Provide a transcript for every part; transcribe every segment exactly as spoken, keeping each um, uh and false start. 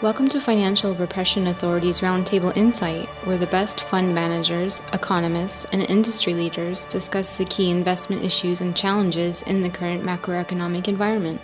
Welcome to Financial Repression Authority's Roundtable Insight, where the best fund managers, economists, and industry leaders discuss the key investment issues and challenges in the current macroeconomic environment.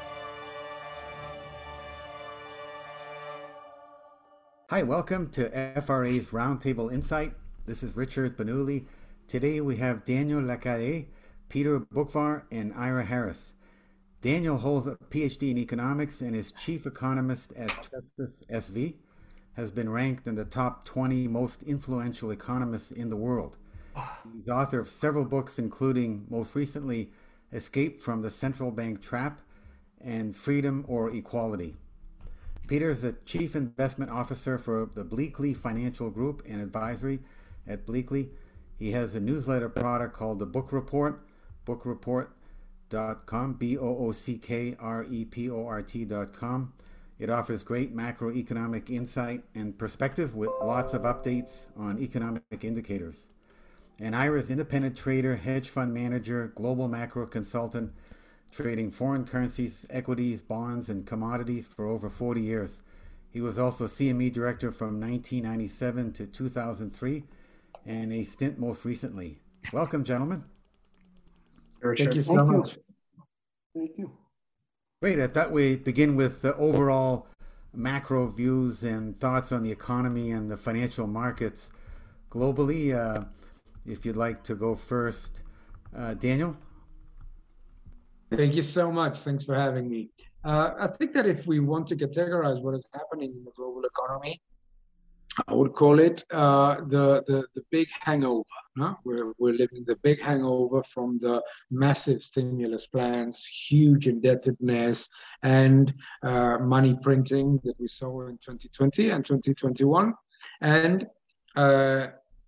Hi, welcome to F R A's Roundtable Insight. This is Richard Benuli. Today we have Daniel Lacalle, Peter Boockvar, and Ira Harris. Daniel holds a P H D in economics and is chief economist at Trespass S V, has been ranked in the top twenty most influential economists in the world. He's author of several books, including most recently Escape from the Central Bank Trap and Freedom or Equality. Peter is the chief investment officer for the Bleakley Financial Group and advisory at Bleakley. He has a newsletter product called the Book Report, Book Report. Dot com, B O O C K R E P O R T dot com. It offers great macroeconomic insight and perspective with lots of updates on economic indicators. And Ira is independent trader, hedge fund manager, global macro consultant, trading foreign currencies, equities, bonds, and commodities for over forty years. He was also C M E director from nineteen ninety-seven to two thousand three, and a stint most recently. Welcome, gentlemen. Thank you so Thank much. You. Thank you. Great. I thought we begin with the overall macro views and thoughts on the economy and the financial markets globally. Uh, if you'd like to go first, uh, Daniel. Thank you so much. Thanks for having me. Uh, I think that if we want to categorize what is happening in the global economy, I would call it uh, the, the the big hangover. Huh? We're, we're living the big hangover from the massive stimulus plans, huge indebtedness, and uh, money printing that we saw in twenty twenty and twenty twenty-one. And uh,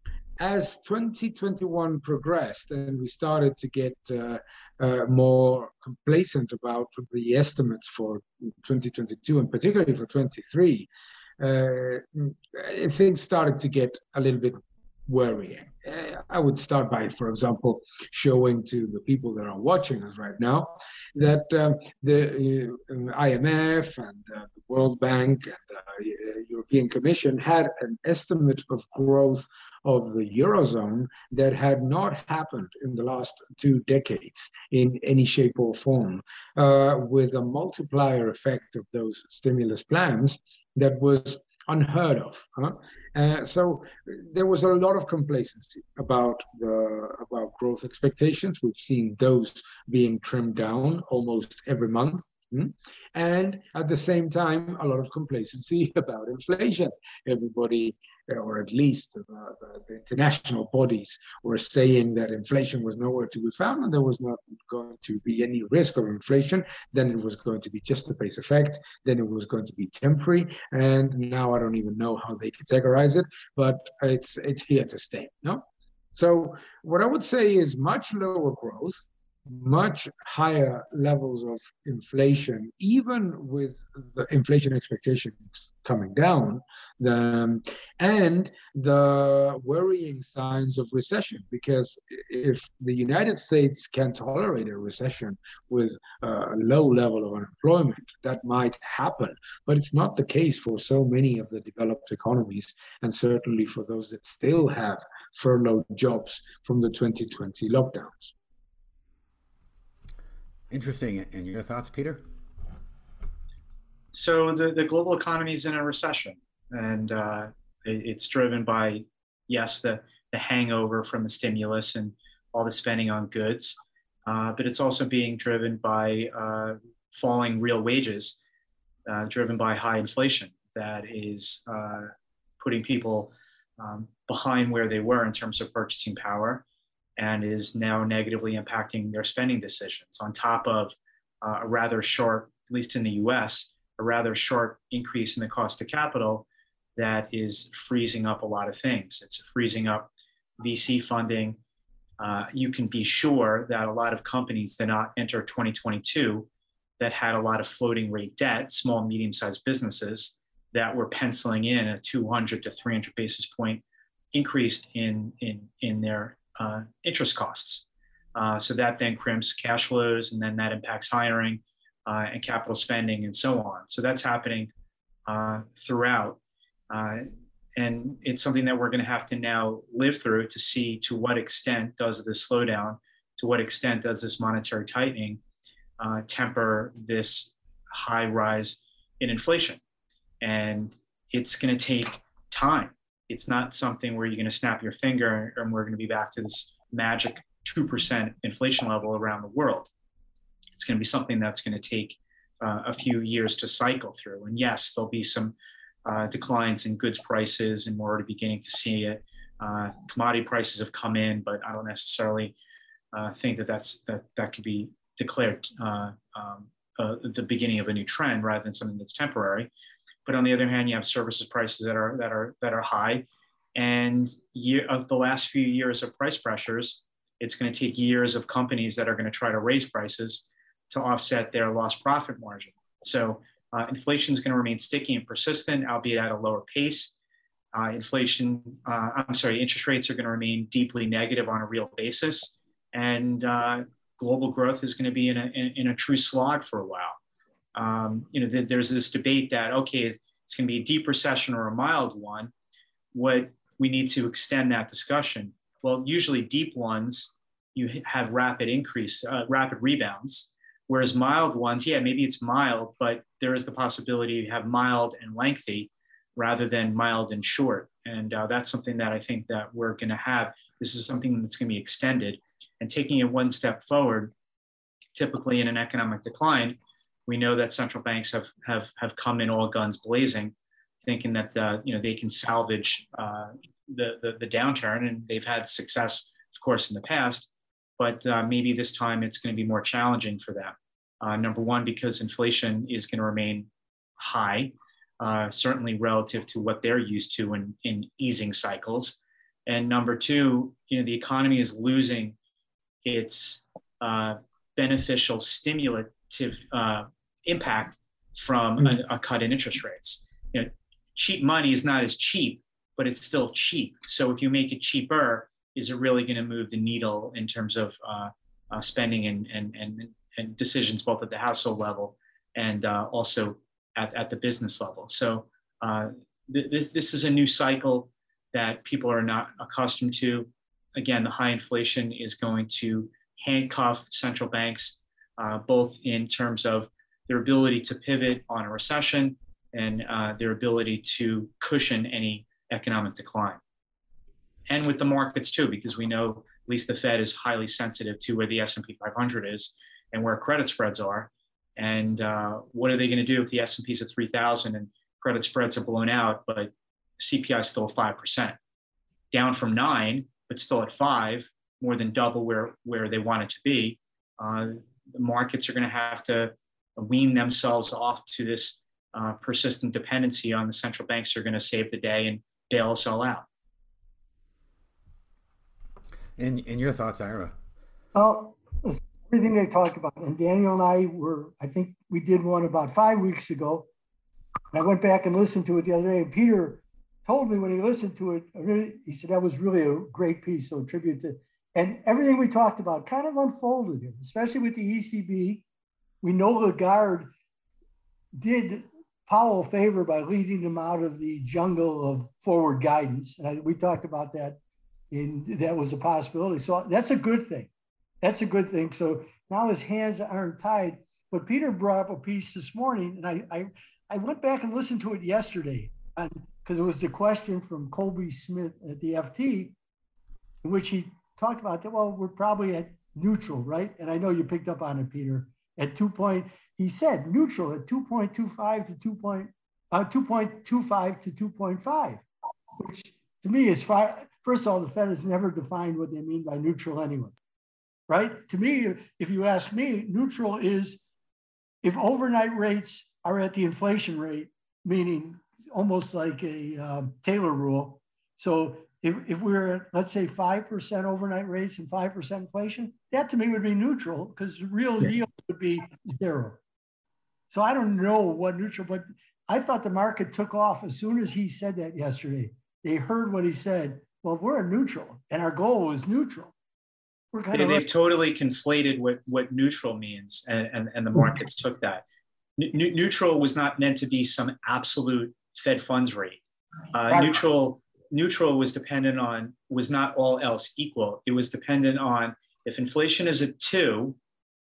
as twenty twenty-one progressed and we started to get uh, uh, more complacent about the estimates for twenty twenty-two and particularly for twenty-three, Uh, things started to get a little bit worrying. Uh, I would start by, for example, showing to the people that are watching us right now that um, the uh, I M F and uh, the World Bank and the uh, European Commission had an estimate of growth of the Eurozone that had not happened in the last two decades in any shape or form, uh, with a multiplier effect of those stimulus plans that was unheard of. Huh? Uh, so there was a lot of complacency about the about growth expectations. We've seen those being trimmed down almost every month. Hmm? And at the same time, a lot of complacency about inflation. Everybody, or at least the, the, the international bodies, were saying that inflation was nowhere to be found and there was not going to be any risk of inflation. Then it was going to be just a base effect. Then it was going to be temporary. And now I don't even know how they categorize it, but it's, it's here to stay. No? So what I would say is much lower growth, much higher levels of inflation, even with the inflation expectations coming down, the, and the worrying signs of recession. Because if the United States can tolerate a recession with a low level of unemployment, that might happen. But it's not the case for so many of the developed economies, and certainly for those that still have furloughed jobs from the twenty twenty lockdowns. Interesting. And your thoughts, Peter? So the, the global economy is in a recession, and uh, it, it's driven by, yes, the, the hangover from the stimulus and all the spending on goods, uh, but it's also being driven by uh, falling real wages, uh, driven by high inflation that is uh, putting people um, behind where they were in terms of purchasing power, and is now negatively impacting their spending decisions, on top of uh, a rather sharp, at least in the U S, a rather sharp increase in the cost of capital that is freezing up a lot of things. It's freezing up V C funding. Uh, you can be sure that a lot of companies did not enter twenty twenty-two that had a lot of floating rate debt, small, medium-sized businesses that were penciling in a two hundred to three hundred basis point increase in, in, in their Uh, interest costs. Uh, so that then crimps cash flows, and then that impacts hiring uh, and capital spending and so on. So that's happening uh, throughout. Uh, and it's something that we're going to have to now live through to see to what extent does this slowdown, to what extent does this monetary tightening uh, temper this high rise in inflation. And it's going to take time. It's not something where you're going to snap your finger and we're going to be back to this magic two percent inflation level around the world. It's going to be something that's going to take uh, a few years to cycle through. And yes, there'll be some uh, declines in goods prices, and we're already beginning to see it. Uh, commodity prices have come in, but I don't necessarily uh, think that that's, that, that could be declared uh, um, uh, the beginning of a new trend rather than something that's temporary. But on the other hand, you have services prices that are that are that are high, and year of the last few years of price pressures, it's going to take years of companies that are going to try to raise prices to offset their lost profit margin. So uh, inflation is going to remain sticky and persistent, albeit at a lower pace. Uh, inflation, uh, I'm sorry, interest rates are going to remain deeply negative on a real basis, and uh, global growth is going to be in a in, in a true slog for a while. Um, you know, th- there's this debate that, okay, it's, it's going to be a deep recession or a mild one. What we need to extend that discussion. Well, usually deep ones, you have rapid increase, uh, rapid rebounds, whereas mild ones, yeah, maybe it's mild, but there is the possibility you have mild and lengthy rather than mild and short. And uh, that's something that I think that we're going to have. This is something that's going to be extended. And taking it one step forward, typically in an economic decline, we know that central banks have have have come in all guns blazing, thinking that uh, you know they can salvage uh, the, the the downturn, and they've had success, of course, in the past. But uh, maybe this time it's going to be more challenging for them. Uh, number one, because inflation is going to remain high, uh, certainly relative to what they're used to in in easing cycles. And number two, you know, the economy is losing its uh, beneficial stimulative uh, impact from a, a cut in interest rates. You know, cheap money is not as cheap, but it's still cheap. So if you make it cheaper, is it really going to move the needle in terms of uh, uh, spending and, and and and decisions both at the household level and uh, also at, at the business level? So uh, th- this this is a new cycle that people are not accustomed to. Again, the high inflation is going to handcuff central banks, uh, both in terms of their ability to pivot on a recession and uh, their ability to cushion any economic decline. And with the markets too, because we know at least the Fed is highly sensitive to where the S and P five hundred is and where credit spreads are. And uh, what are they going to do if the S and P's at three thousand and credit spreads are blown out, but C P I is still five percent, down from nine, but still at five, more than double where, where they want it to be. Uh, the markets are going to have to wean themselves off to this uh, persistent dependency on the central banks are going to save the day and bail us all out. In in your thoughts, Ira? Well, everything they talked about, and Daniel and I were, I think we did one about five weeks ago. And I went back and listened to it the other day, and Peter told me when he listened to it, he said that was really a great piece, so a tribute to, and everything we talked about kind of unfolded here, especially with the E C B. We know Lagarde did Powell a favor by leading them out of the jungle of forward guidance. And I, we talked about that, in that was a possibility. So that's a good thing. That's a good thing. So now his hands aren't tied. But Peter brought up a piece this morning, and I I, I went back and listened to it yesterday, because it was the question from Colby Smith at the F T, in which he talked about that, well, we're probably at neutral, right? And I know you picked up on it, Peter, at two point, he said neutral at two point two five to two point, uh, two point two five to two point five, which to me is far. First of all, the Fed has never defined what they mean by neutral anyway, right? To me, if you ask me, neutral is if overnight rates are at the inflation rate, meaning almost like a um, Taylor rule. So if, if we're at, let's say, five percent overnight rates and five percent inflation, that to me would be neutral, because real yeah. yield would be zero. So I don't know what neutral, but I thought the market took off as soon as he said that yesterday. They heard what he said. Well, we're a neutral, and our goal is neutral. We're kind they, of they've like, totally conflated what, what neutral means, and, and, and the markets took that. N- neutral was not meant to be some absolute Fed funds rate. Uh, Right. Neutral neutral was dependent on, was not all else equal. It was dependent on, if inflation is at two,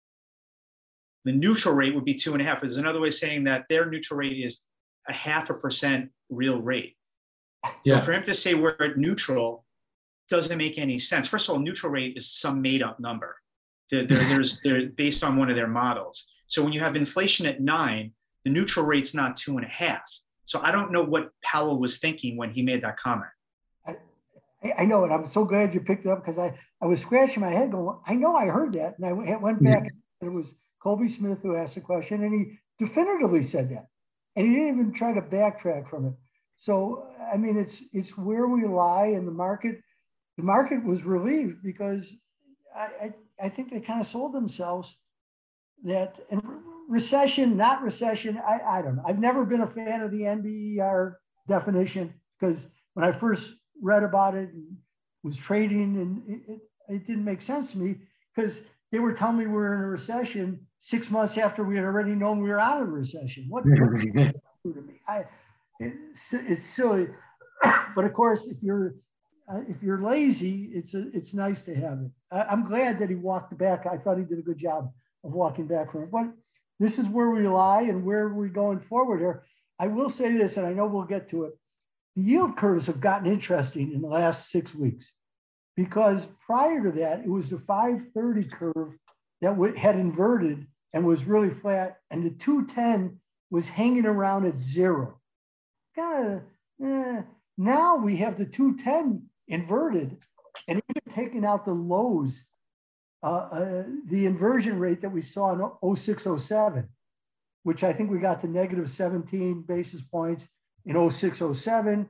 the neutral rate would be two and a half. There's another way of saying that their neutral rate is a half a percent real rate. Yeah. So for him to say we're at neutral doesn't make any sense. First of all, neutral rate is some made up number. They're, they're, there's, they're based on one of their models. So when you have inflation at nine, the neutral rate's not two and a half. So I don't know what Powell was thinking when he made that comment. I, I know it. I'm so glad you picked it up because I, I was scratching my head going, I know I heard that. And I went back and it was Colby Smith who asked the question and he definitively said that. And he didn't even try to backtrack from it. So, I mean, it's it's where we lie in the market. The market was relieved because I, I, I think they kind of sold themselves that, and recession, not recession, I, I don't know. I've never been a fan of the N B E R definition because when I first read about it and was trading and it, it, it didn't make sense to me because they were telling me we were in a recession six months after we had already known we were out of a recession. What, what does that do to me? I, it's, it's silly. But of course, if you're uh, if you're lazy, it's a, it's nice to have it. I, I'm glad that he walked back. I thought he did a good job of walking back from it. But this is where we lie and where we're going forward here. I will say this, and I know we'll get to it. The yield curves have gotten interesting in the last six weeks because prior to that, it was the five thirty curve that had inverted and was really flat, and the two ten was hanging around at zero. Kind of, eh. Now we have the two ten inverted and even taking out the lows, uh, uh, the inversion rate that we saw in oh six oh seven, which I think we got to negative seventeen basis points in oh six oh seven.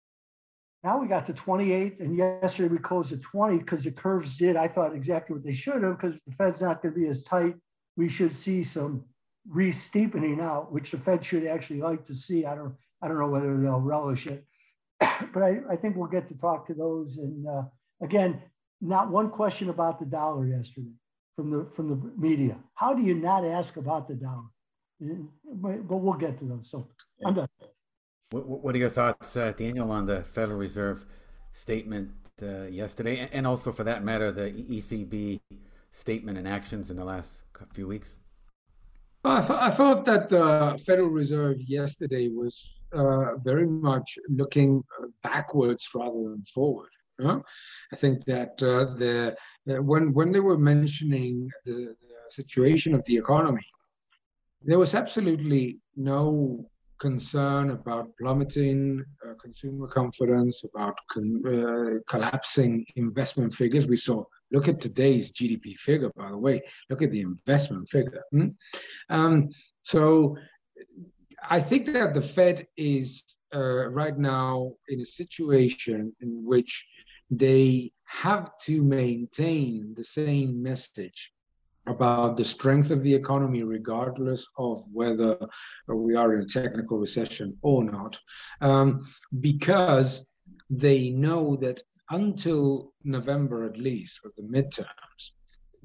Now we got to twenty-eight, and yesterday we closed at twenty because the curves did, I thought, exactly what they should have because the Fed's not going to be as tight. We should see some re-steepening out, which the Fed should actually like to see. I don't, I don't know whether they'll relish it, but I, I think we'll get to talk to those. And uh, again, not one question about the dollar yesterday from the from the media. How do you not ask about the dollar? But we'll get to those. So I'm done. What are your thoughts, uh, Daniel, on the Federal Reserve statement uh, yesterday, and also, for that matter, the E C B statement and actions in the last few weeks? I, th- I thought that the Federal Reserve yesterday was uh, very much looking backwards rather than forward. Huh? I think that uh, the uh, when when they were mentioning the, the situation of the economy, there was absolutely no concern about plummeting uh, consumer confidence, about con- uh, collapsing investment figures. We saw, look at today's G D P figure, by the way, look at the investment figure. Hmm? Um, so I think that the Fed is uh, right now in a situation in which they have to maintain the same message about the strength of the economy, regardless of whether we are in a technical recession or not, um, because they know that until November, at least, or the midterms,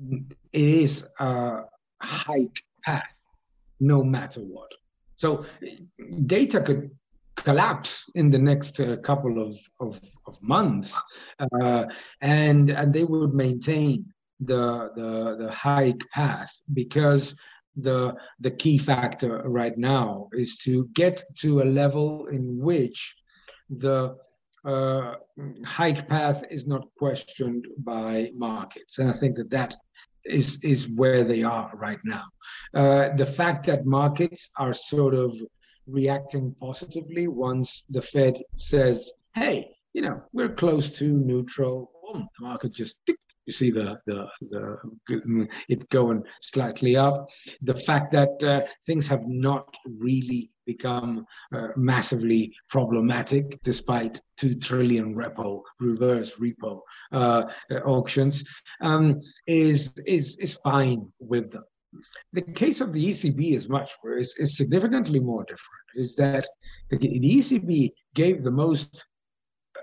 it is a hike path, no matter what. So data could collapse in the next uh, couple of, of, of months, uh, and, and they would maintain the the the hike path because the the key factor right now is to get to a level in which the uh, hike path is not questioned by markets, and I think that that is is where they are right now. Uh, the fact that markets are sort of reacting positively once the Fed says, "Hey, you know, we're close to neutral," boom, the market just tick. You see the, the the it going slightly up. The fact that uh, things have not really become uh, massively problematic, despite two trillion repo, reverse repo uh, auctions, um, is is is fine with them. The case of the E C B is much worse. Is significantly more different. Is that the, the E C B gave the most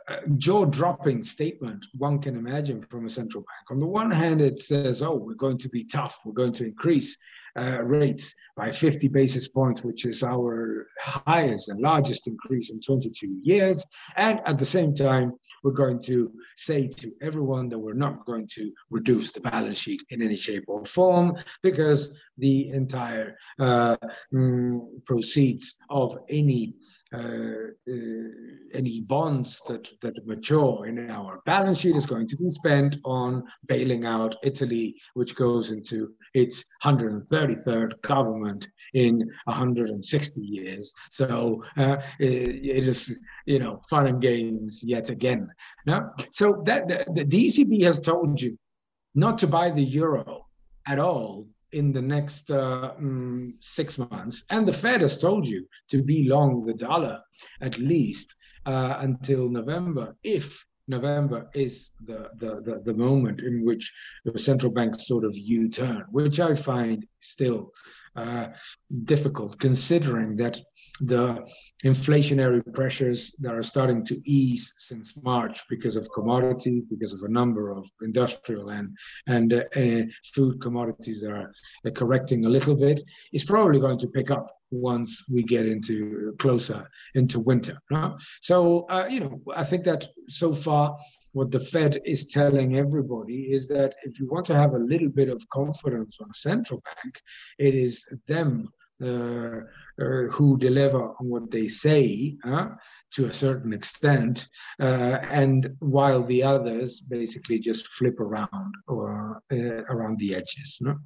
jaw-dropping statement one can imagine from a central bank. On the one hand, it says, oh, we're going to be tough. We're going to increase uh, rates by fifty basis points, which is our highest and largest increase in twenty-two years. And at the same time, we're going to say to everyone that we're not going to reduce the balance sheet in any shape or form, because the entire uh, mm, proceeds of any Uh, uh, any bonds that, that mature in our balance sheet is going to be spent on bailing out Italy, which goes into its one hundred thirty-third government in one hundred sixty years. So uh, it, it is, you know, fun and games yet again. No? So that the, the E C B has told you not to buy the euro at all in the next uh, um, six months. And the Fed has told you to be long the dollar at least uh, until November, if November is the, the, the, the moment in which the central bank sort of U-turn, which I find still uh, difficult, considering that the inflationary pressures that are starting to ease since March because of commodities, because of a number of industrial and, and uh, uh, food commodities that are uh, correcting a little bit, is probably going to pick up once we get into closer into winter. Right? So, uh, you know, I think that so far, what the Fed is telling everybody is that if you want to have a little bit of confidence on a central bank, it is them uh, uh, who deliver on what they say uh, to a certain extent, uh, and while the others basically just flip around or uh, around the edges. No?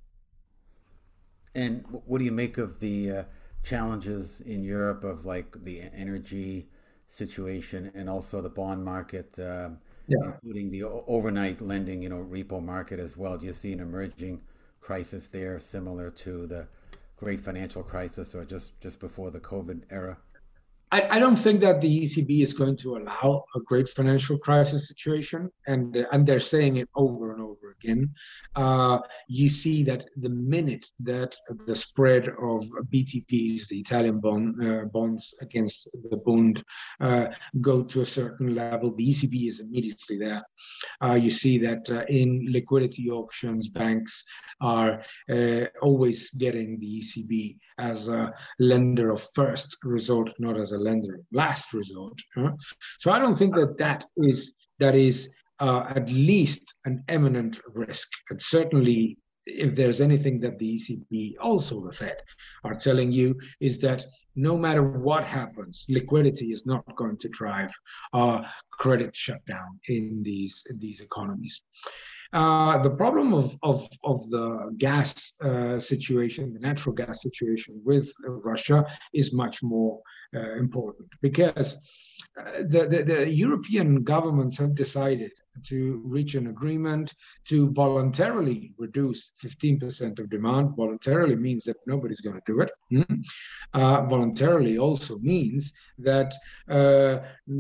And what do you make of the uh, challenges in Europe of like the energy situation and also the bond market, uh, yeah. including the overnight lending, you know, repo market as well? Do you see an emerging crisis there similar to the great financial crisis or just, just before the COVID era? I, I don't think that the E C B is going to allow a great financial crisis situation, and uh, and they're saying it over and over again. Uh, you see that the minute that the spread of B T Ps, the Italian bond uh, bonds against the Bund, uh, go to a certain level, the E C B is immediately there. Uh, you see that uh, in liquidity auctions, banks are uh, always getting the E C B as a lender of first resort, not as a lender of last resort. Huh? So I don't think that that is that is uh, at least an imminent risk. And certainly, if there's anything that the E C B, also the Fed, are telling you, is that no matter what happens, liquidity is not going to drive uh, credit shutdown in these in these economies. Uh, the problem of, of, of the gas uh, situation, the natural gas situation with Russia is much more uh, important, because uh, the, the, the European governments have decided to reach an agreement to voluntarily reduce fifteen percent of demand. Voluntarily means that nobody's going to do it. Mm-hmm. uh, voluntarily also means that uh,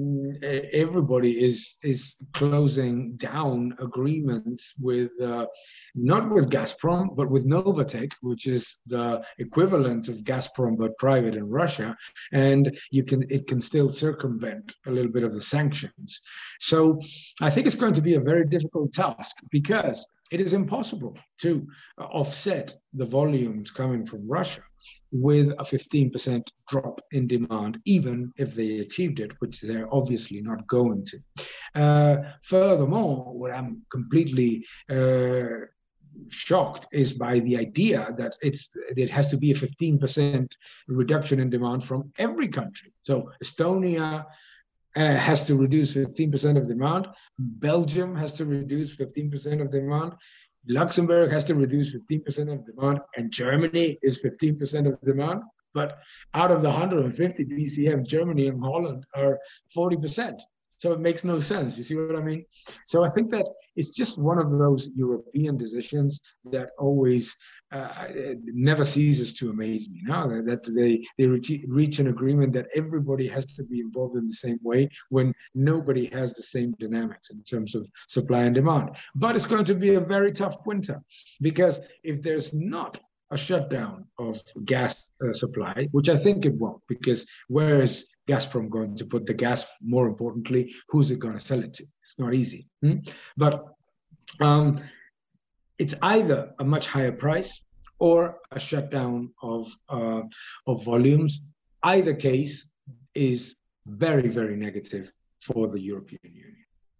everybody is, is closing down agreements with uh, not with Gazprom, but with Novatek, which is the equivalent of Gazprom, but private in Russia. And you can it can still circumvent a little bit of the sanctions. So I think it's going to be a very difficult task, because it is impossible to offset the volumes coming from Russia with a fifteen percent drop in demand, even if they achieved it, which they're obviously not going to. Uh, furthermore, what I'm completely uh, shocked is by the idea that it's it has to be a fifteen percent reduction in demand from every country. So Estonia uh, has to reduce fifteen percent of demand. Belgium has to reduce fifteen percent of demand. Luxembourg has to reduce fifteen percent of demand, and Germany is fifteen percent of demand. But out of the one hundred fifty B C M, Germany and Holland are forty percent. So it makes no sense. You see what I mean? So I think that it's just one of those European decisions that always uh, never ceases to amaze me. Now that they, they reach, reach an agreement that everybody has to be involved in the same way, when nobody has the same dynamics in terms of supply and demand. But it's going to be a very tough winter, because if there's not a shutdown of gas uh, supply, which I think it won't, because whereas Gazprom going to put the gas? More importantly, who's it going to sell it to? It's not easy. Hmm? But um, it's either a much higher price or a shutdown of, uh, of volumes. Either case is very, very negative for the European Union.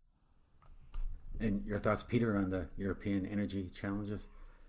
And your thoughts, Peter, on the European energy challenges?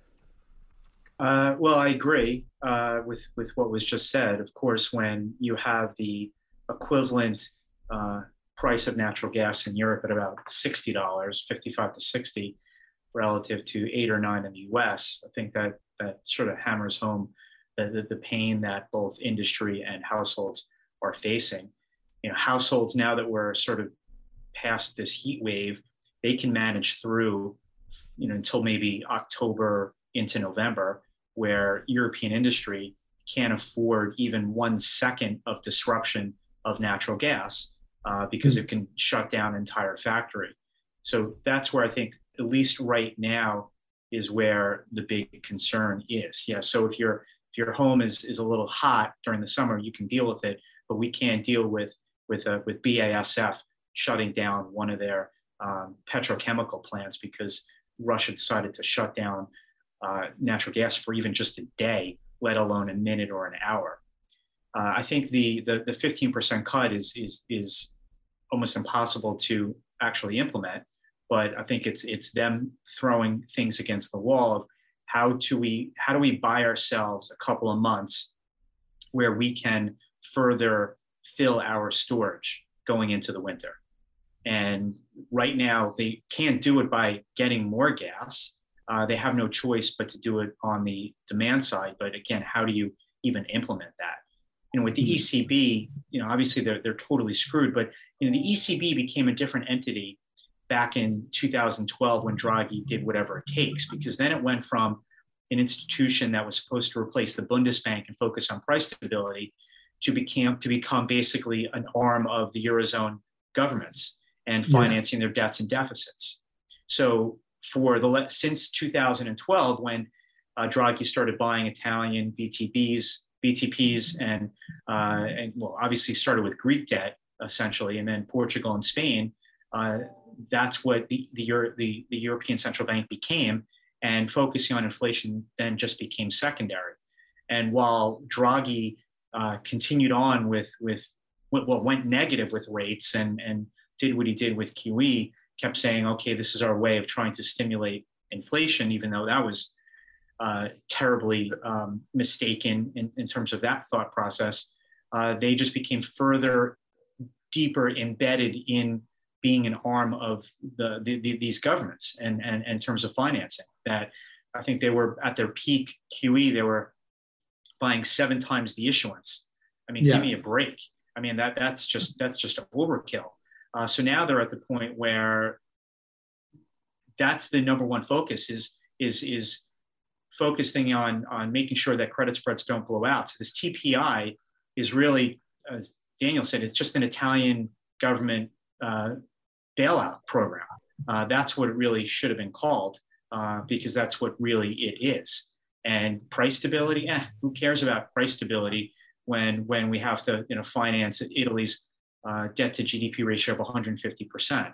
Uh, well, I agree uh, with, with what was just said. Of course, when you have the equivalent uh, price of natural gas in Europe at about sixty dollars, fifty-five to sixty, relative to eight or nine in the U S, I think that that sort of hammers home the, the, the pain that both industry and households are facing. You know, households, now that we're sort of past this heat wave, they can manage through, you know, until maybe October into November, where European industry can't afford even one second of disruption of natural gas uh, because mm-hmm. it can shut down an entire factory. So that's where I think, at least right now, is where the big concern is. Yeah. So if your if your home is is a little hot during the summer, you can deal with it, but we can't deal with with uh, with B A S F shutting down one of their um, petrochemical plants because Russia decided to shut down uh, natural gas for even just a day, let alone a minute or an hour. Uh, I think the the the fifteen percent cut is is is almost impossible to actually implement. But I think it's it's them throwing things against the wall of how do we how do we buy ourselves a couple of months where we can further fill our storage going into the winter. And right now they can't do it by getting more gas. Uh, they have no choice but to do it on the demand side. But again, how do you even implement that? You know, with the E C B, you know, obviously they're they're totally screwed. But you know, the E C B became a different entity back in two thousand twelve when Draghi did whatever it takes, because then it went from an institution that was supposed to replace the Bundesbank and focus on price stability to become to become basically an arm of the Eurozone governments and financing yeah. their debts and deficits. So for the since two thousand twelve, when uh, Draghi started buying Italian B T Bs, B T Ps, and uh, and well, obviously started with Greek debt essentially, and then Portugal and Spain. Uh, that's what the the, Euro, the the European Central Bank became, and focusing on inflation then just became secondary. And while Draghi uh, continued on with with what well, went negative with rates and and did what he did with Q E, kept saying, okay, this is our way of trying to stimulate inflation, even though that was uh, terribly um, mistaken in, in terms of that thought process. Uh, they just became further, deeper embedded in being an arm of the, the, the these governments and, and, and in terms of financing. That I think they were at their peak Q E, they were buying seven times the issuance. I mean, yeah. give me a break. I mean, that that's just that's just overkill. Uh, so now they're at the point where that's the number one focus is is is focusing on on making sure that credit spreads don't blow out. So this T P I is really, as Daniel said, it's just an Italian government uh, bailout program. Uh, that's what it really should have been called, uh, because that's what really it is. And price stability, eh, who cares about price stability when when we have to, you know, finance Italy's uh, debt to G D P ratio of one hundred fifty percent.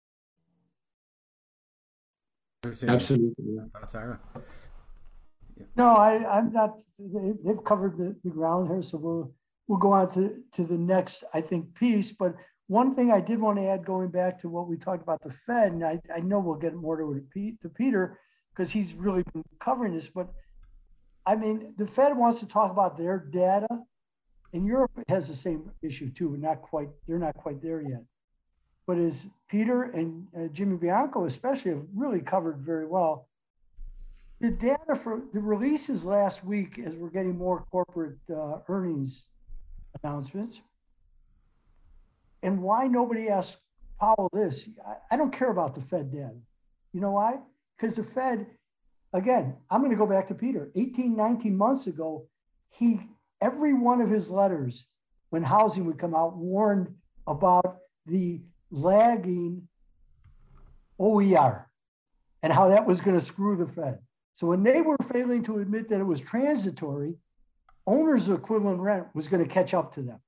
Absolutely. Sarah? No, I, I'm not. They, they've covered the, the ground here, so we'll we'll go on to to the next, I think, piece. But one thing I did want to add, going back to what we talked about the Fed, and I, I know we'll get more to, to Peter because he's really been covering this, but I mean, the Fed wants to talk about their data, and Europe has the same issue too. Not quite, they're not quite there yet. But as Peter and uh, Jimmy Bianco especially have really covered very well, the data for the releases last week, as we're getting more corporate uh, earnings announcements, and why nobody asked Powell this. I, I don't care about the Fed data. You know why? Because the Fed, again, I'm going to go back to Peter. eighteen, nineteen months ago, he, every one of his letters, when housing would come out, warned about the lagging O E R and how that was going to screw the Fed. So when they were failing to admit that it was transitory, owners of equivalent rent was going to catch up to them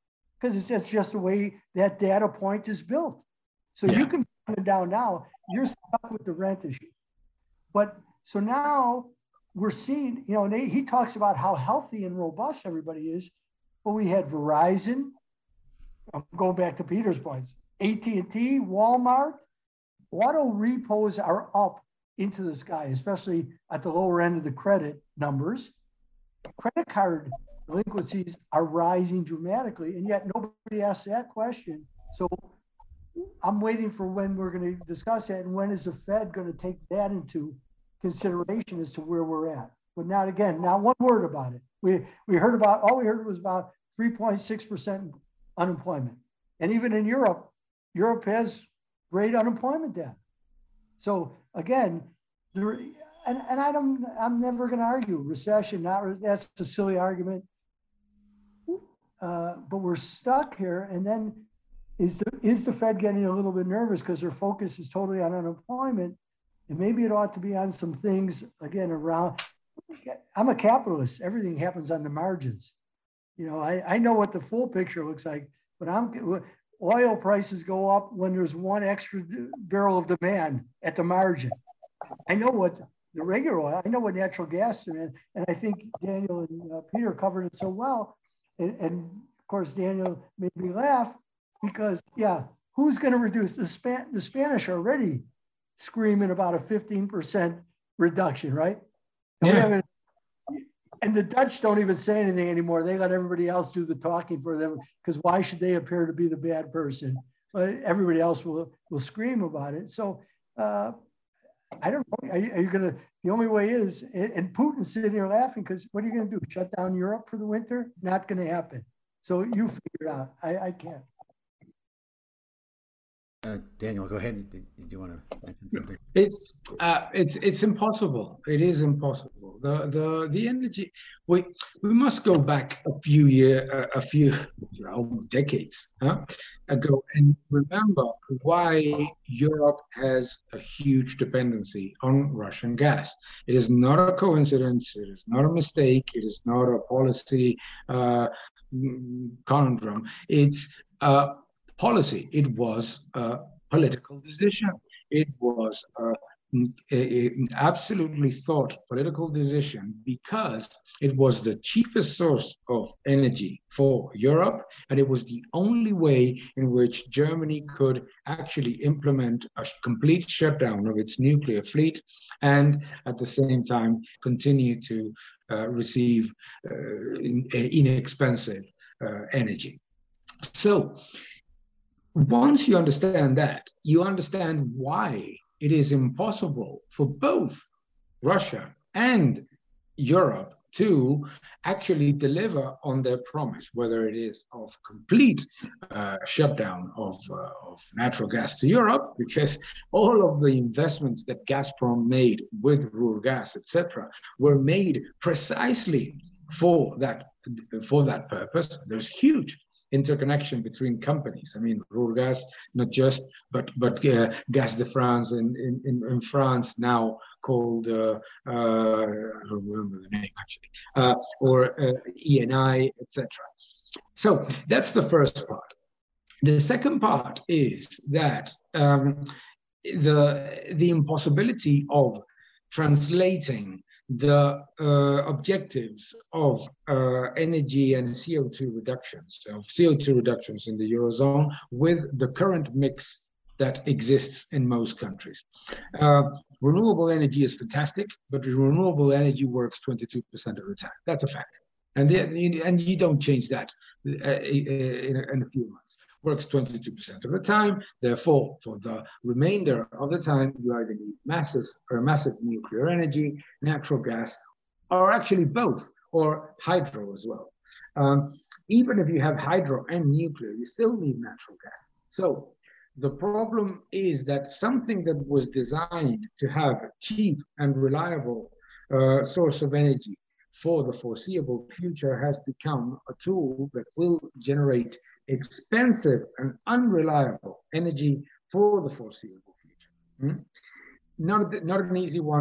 because it's just, just the way that data point is built. So yeah. you can put it down now, you're stuck with the rent issue. But so now we're seeing, you know, and he talks about how healthy and robust everybody is, but we had Verizon, I'm going back to Peter's points, A T and T, Walmart, auto repos are up into the sky, especially at the lower end of the credit numbers. Credit card delinquencies are rising dramatically, and yet nobody asks that question. So I'm waiting for when we're going to discuss that, and when is the Fed going to take that into consideration as to where we're at. But not again, not one word about it. We we heard about, all we heard was about three point six percent unemployment. And even in Europe, Europe has great unemployment data. So again, there, and, and I don't, I'm never going to argue recession, not, that's a silly argument. Uh, but we're stuck here. And then is the, is the Fed getting a little bit nervous because their focus is totally on unemployment? And maybe it ought to be on some things, again, around, I'm a capitalist. Everything happens on the margins. You know, I, I know what the full picture looks like, but I'm, oil prices go up when there's one extra barrel of demand at the margin. I know what the regular oil, I know what natural gas demand, and I think Daniel and uh, Peter covered it so well. And, and of course, Daniel made me laugh because, yeah, who's going to reduce? The, Span the Spanish are already screaming about a fifteen percent reduction, right? And, yeah. we haven't, and the Dutch don't even say anything anymore. They let everybody else do the talking for them because why should they appear to be the bad person? But everybody else will, will scream about it. So uh, I don't know. Are you, are you going to, the only way is, and Putin's sitting here laughing because what are you going to do? Shut down Europe for the winter? Not going to happen. So you figure it out. I, I can't. Uh, Daniel, go ahead. Did, did you want to mention something? It's uh, it's it's impossible. It is impossible. The the the energy. We we must go back a few year uh, a few you know, decades huh, ago and remember why Europe has a huge dependency on Russian gas. It is not a coincidence. It is not a mistake. It is not a policy uh, conundrum. It's uh, policy. It was a political decision. It was an absolutely thought political decision because it was the cheapest source of energy for Europe, and it was the only way in which Germany could actually implement a complete shutdown of its nuclear fleet and at the same time continue to uh, receive uh, inexpensive uh, energy. So once you understand that, you understand why it is impossible for both Russia and Europe to actually deliver on their promise, whether it is of complete uh, shutdown of, uh, of natural gas to Europe, because all of the investments that Gazprom made with Ruhrgas, et cetera, were made precisely for that, for that purpose. There's huge interconnection between companies. I mean, Ruhrgas, not just, but but uh, Gaz de France in, in, in France, now called, uh, uh, I don't remember the name actually, uh, or uh, E N I, et cetera. So that's the first part. The second part is that um, the, the impossibility of translating the uh, objectives of uh, energy and C O two reductions, of C O two reductions in the Eurozone with the current mix that exists in most countries. Uh, renewable energy is fantastic, but renewable energy works twenty-two percent of the time. That's a fact. And, the, and you don't change that uh, in, a, in a few months. Works twenty-two percent of the time. Therefore, for the remainder of the time, you either need massive or massive nuclear energy, natural gas, or actually both, or hydro as well. Um, even if you have hydro and nuclear, you still need natural gas. So the problem is that something that was designed to have a cheap and reliable uh, source of energy for the foreseeable future has become a tool that will generate expensive and unreliable energy for the foreseeable future. Hmm? Not, not an easy one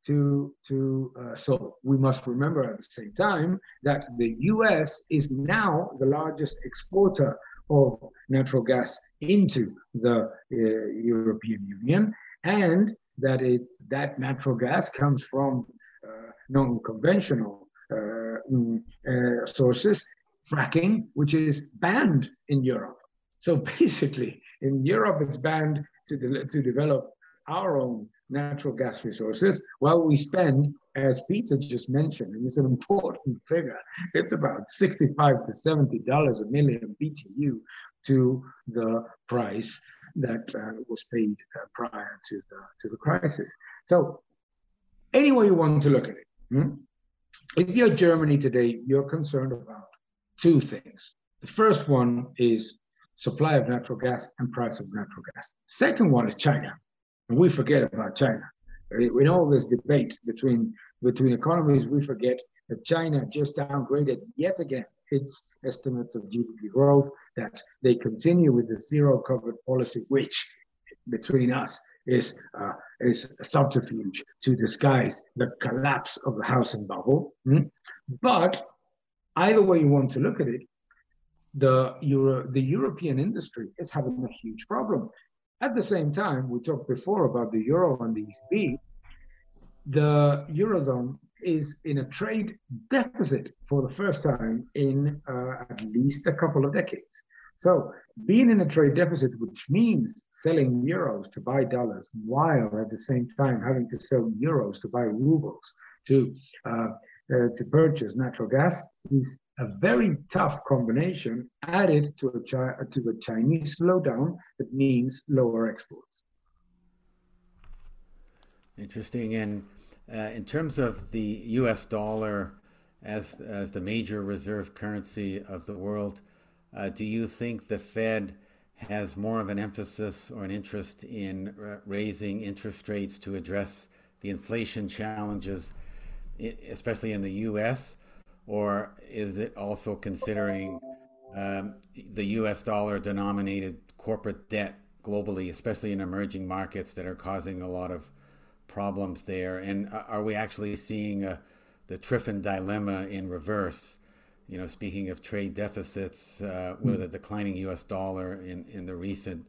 to, to uh, solve. We must remember at the same time that the U S is now the largest exporter of natural gas into the uh, European Union, and that it's, that natural gas comes from uh, non-conventional uh, uh, sources, fracking, which is banned in Europe. So basically, in Europe, it's banned to, de to develop our own natural gas resources, while we spend, as Peter just mentioned, and it's an important figure, it's about sixty-five to seventy dollars a million B T U to the price that uh, was paid uh, prior to the, to the crisis. So any way you want to look at it, hmm? If you're Germany today, you're concerned about two things. The first one is supply of natural gas and price of natural gas. Second one is China. And we forget about China. In all this debate between, between economies, we forget that China just downgraded yet again its estimates of G D P growth, that they continue with the zero COVID policy, which between us is, uh, is a subterfuge to disguise the collapse of the housing bubble. Mm? But either way you want to look at it, the, Euro, the European industry is having a huge problem. At the same time, we talked before about the euro and the E C B. The Eurozone is in a trade deficit for the first time in uh, at least a couple of decades. So being in a trade deficit, which means selling euros to buy dollars, while at the same time having to sell euros to buy rubles to, uh, uh, to purchase natural gas, is a very tough combination added to, a Chi to the Chinese slowdown that means lower exports. Interesting. And uh, in terms of the U S dollar as, as the major reserve currency of the world, uh, do you think the Fed has more of an emphasis or an interest in uh, raising interest rates to address the inflation challenges, especially in the U S? Or is it also considering um, the U S dollar denominated corporate debt globally, especially in emerging markets that are causing a lot of problems there? And are we actually seeing uh, the Triffin dilemma in reverse? You know, speaking of trade deficits uh, with a declining U S dollar in, in the recent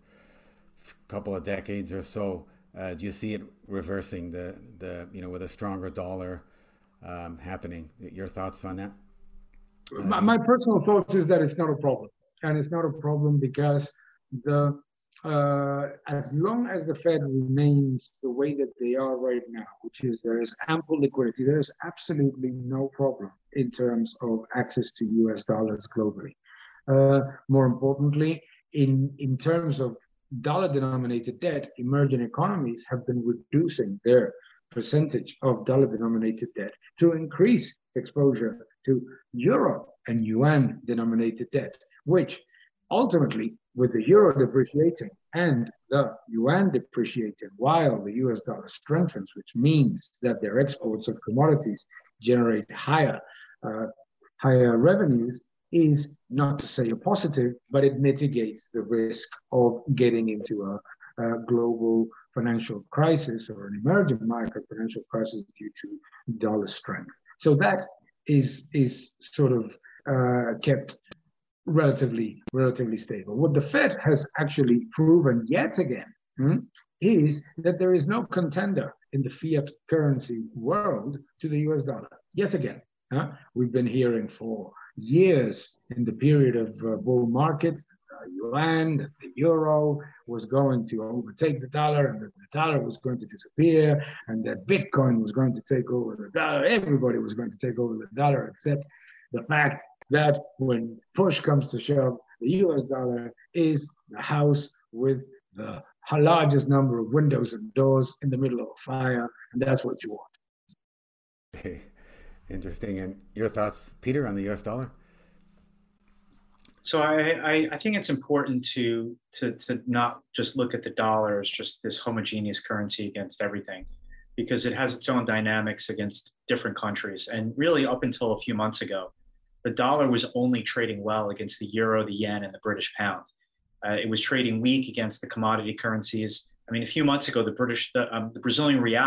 couple of decades or so, uh, do you see it reversing the, the you know, with a stronger dollar Um, happening? Your thoughts on that? Uh, my, my personal thoughts is that it's not a problem, and it's not a problem because the uh, as long as the Fed remains the way that they are right now, which is there is ample liquidity, there is absolutely no problem in terms of access to U S dollars globally. Uh, more importantly, in in terms of dollar-denominated debt, emerging economies have been reducing their percentage of dollar-denominated debt to increase exposure to euro and yuan denominated debt, which ultimately, with the euro depreciating and the yuan depreciating while the U S dollar strengthens, which means that their exports of commodities generate higher, uh, higher revenues, is not to say a positive, but it mitigates the risk of getting into a, a global financial crisis or an emerging market financial crisis due to dollar strength. So that is is sort of uh, kept relatively relatively stable. What the Fed has actually proven yet again hmm, is that there is no contender in the fiat currency world to the U S dollar. Yet again, huh? We've been hearing for years in the period of uh, bull markets, uh, yuan, the euro was going to overtake the dollar, and that the dollar was going to disappear, and that Bitcoin was going to take over the dollar. Everybody was going to take over the dollar, except the fact that when push comes to shove, the U S dollar is the house with the largest number of windows and doors in the middle of a fire, and that's what you want. Hey, interesting. And your thoughts, Peter, on the U S dollar? So I, I, I think it's important to, to, to not just look at the dollar as just this homogeneous currency against everything, because it has its own dynamics against different countries. And really up until a few months ago, the dollar was only trading well against the euro, the yen, and the British pound. Uh, it was trading weak against the commodity currencies. I mean, a few months ago, the British, the, um, the Brazilian real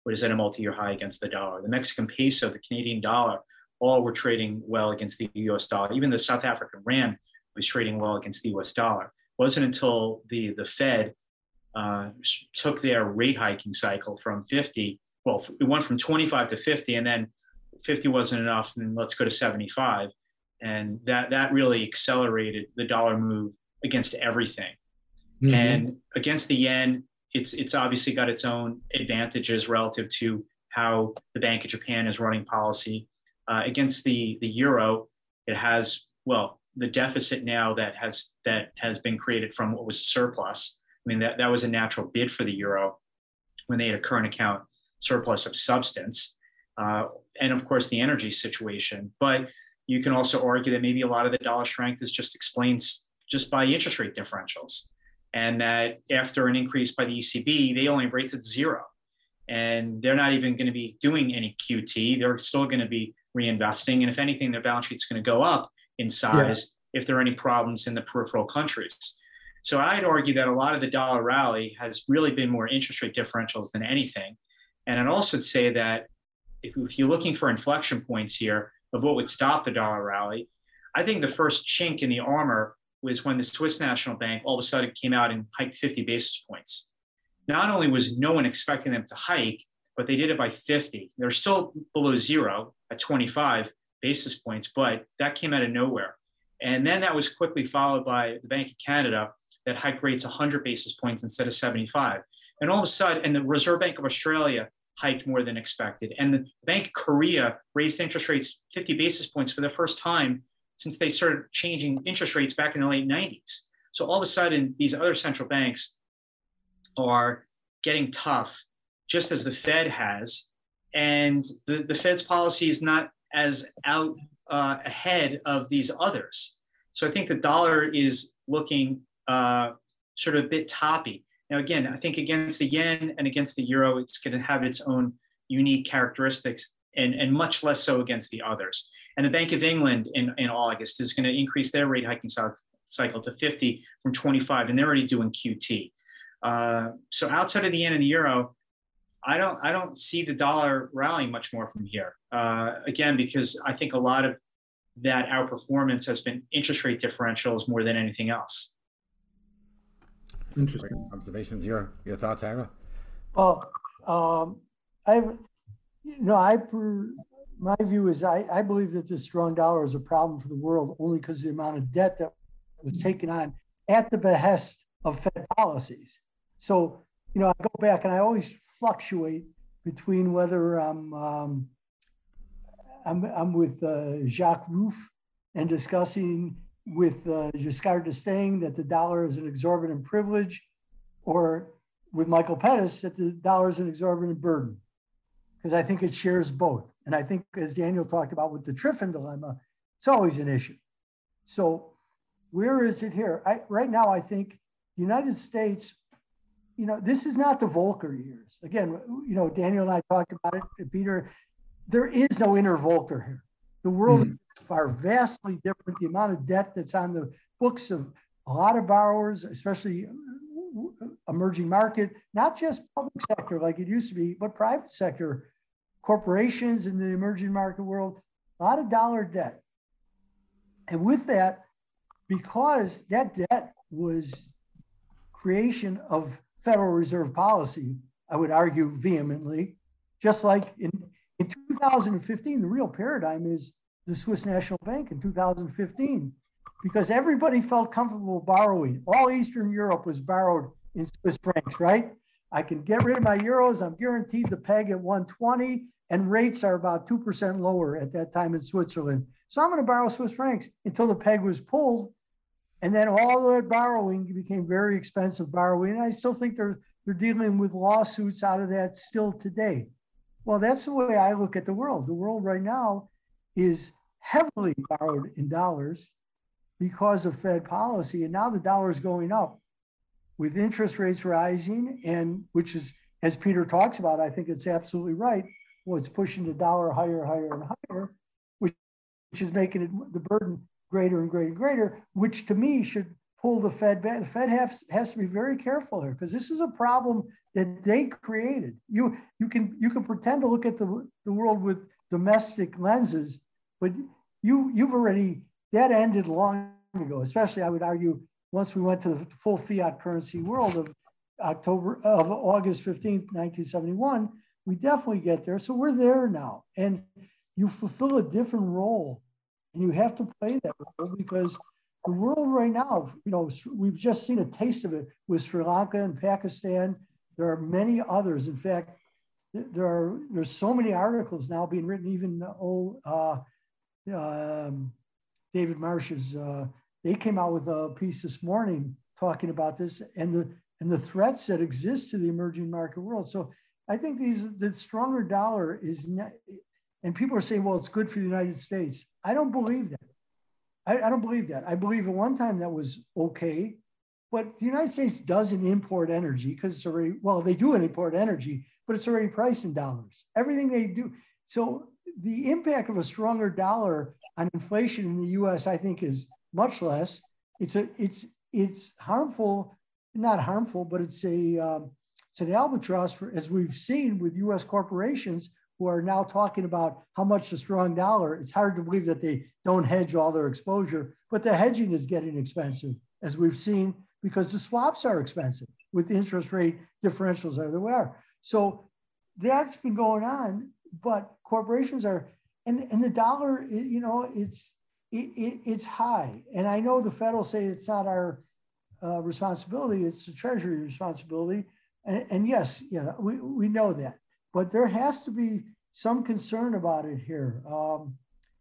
was at a multi-year high against the dollar. The Mexican peso, the Canadian dollar, all were trading well against the U S dollar. Even the South African rand was trading well against the U S dollar. It wasn't until the, the Fed uh, took their rate hiking cycle from fifty, well, it went from twenty-five to fifty, and then fifty wasn't enough, and let's go to seventy-five. And that, that really accelerated the dollar move against everything. Mm-hmm. And against the yen, it's, it's obviously got its own advantages relative to how the Bank of Japan is running policy. Uh, against the, the euro, it has, well, the deficit now that has, that has been created from what was a surplus. I mean, that, that was a natural bid for the euro when they had a current account surplus of substance. Uh, and of course, the energy situation. But you can also argue that maybe a lot of the dollar strength is just explains just by interest rate differentials. And that after an increase by the E C B, they only rates at zero. And they're not even going to be doing any Q T. They're still going to be reinvesting. And if anything, their balance sheet's going to go up in size yeah. if there are any problems in the peripheral countries. So I'd argue that a lot of the dollar rally has really been more interest rate differentials than anything. And I'd also say that if, if you're looking for inflection points here of what would stop the dollar rally, I think the first chink in the armor was when the Swiss National Bank all of a sudden came out and hiked fifty basis points. Not only was no one expecting them to hike, but they did it by fifty. They're still below zero at twenty-five basis points, but that came out of nowhere. And then that was quickly followed by the Bank of Canada that hiked rates one hundred basis points instead of seventy-five. And all of a sudden, and the Reserve Bank of Australia hiked more than expected. And the Bank of Korea raised interest rates fifty basis points for the first time since they started changing interest rates back in the late nineties. So all of a sudden, these other central banks are getting tough, just as the Fed has. And the, the Fed's policy is not as out uh, ahead of these others. So I think the dollar is looking uh, sort of a bit toppy. Now, again, I think against the yen and against the euro, it's going to have its own unique characteristics, and, and much less so against the others. And the Bank of England in, in August is going to increase their rate hiking cycle to fifty from twenty-five, and they're already doing Q T. Uh, so outside of the yen and the euro, I don't, I don't see the dollar rallying much more from here. Uh, again, because I think a lot of that outperformance has been interest rate differentials more than anything else. Interesting observations. Your your thoughts, Ira? Well, um, I, you know, I my view is I, I believe that the strong dollar is a problem for the world only because of the amount of debt that was taken on at the behest of Fed policies. So, you know, I go back and I always fluctuate between whether I'm um, I'm, I'm with uh, Jacques Rueff and discussing with uh, Giscard d'Estaing that the dollar is an exorbitant privilege, or with Michael Pettis that the dollar is an exorbitant burden, because I think it shares both. And I think, as Daniel talked about with the Triffin dilemma, it's always an issue. So where is it here? I, right now, I think the United States, you know, this is not the Volcker years. Again, you know, Daniel and I talked about it, Peter, there is no inner Volcker here. The world mm-hmm. is far vastly different. The amount of debt that's on the books of a lot of borrowers, especially emerging market, not just public sector like it used to be, but private sector, corporations in the emerging market world, a lot of dollar debt. And with that, because that debt was creation of Federal Reserve policy, I would argue vehemently, just like in In two thousand fifteen, the real paradigm is the Swiss National Bank in two thousand fifteen, because everybody felt comfortable borrowing. All Eastern Europe was borrowed in Swiss francs, right? I can get rid of my euros. I'm guaranteed the peg at one twenty, and rates are about two percent lower at that time in Switzerland. So I'm going to borrow Swiss francs until the peg was pulled. And then all that borrowing became very expensive borrowing. And I still think they're, they're dealing with lawsuits out of that still today. Well, that's the way I look at the world. The world right now is heavily borrowed in dollars because of Fed policy. And now the dollar is going up with interest rates rising, and which is, as Peter talks about, I think it's absolutely right. Well, it's pushing the dollar higher, higher, and higher, which, which is making it, the burden greater and greater and greater, which to me should pull the Fed back. The Fed has, has to be very careful here, because this is a problem that they created. You you can you can pretend to look at the, the world with domestic lenses, but you you've already that ended long ago. Especially, I would argue, once we went to the full fiat currency world of October of August fifteenth, nineteen seventy-one, we definitely get there. So we're there now, and you fulfill a different role, and you have to play that role because the world right now, you know, we've just seen a taste of it with Sri Lanka and Pakistan. There are many others. In fact, there are there's so many articles now being written. Even old uh, um, David Marsh's, uh, they came out with a piece this morning talking about this and the and the threats that exist to the emerging market world. So I think these the stronger dollar is not, and people are saying, well, it's good for the United States. I don't believe that. I, I don't believe that. I believe at one time that was okay, but the United States doesn't import energy because it's already, well, they do import energy, but it's already priced in dollars. Everything they do. So the impact of a stronger dollar on inflation in the U S, I think, is much less. It's a, it's, it's harmful, not harmful, but it's a, um, it's an albatross for, as we've seen with U S corporations who are now talking about how much the strong dollar. It's hard to believe that they don't hedge all their exposure, but the hedging is getting expensive, as we've seen, because the swaps are expensive with interest rate differentials as they are. So that's been going on, but corporations are, and, and the dollar, you know, it's it, it, it's high. And I know the Fed will say it's not our uh, responsibility, it's the Treasury responsibility. And, and yes, yeah, we, we know that. But there has to be some concern about it here. Um,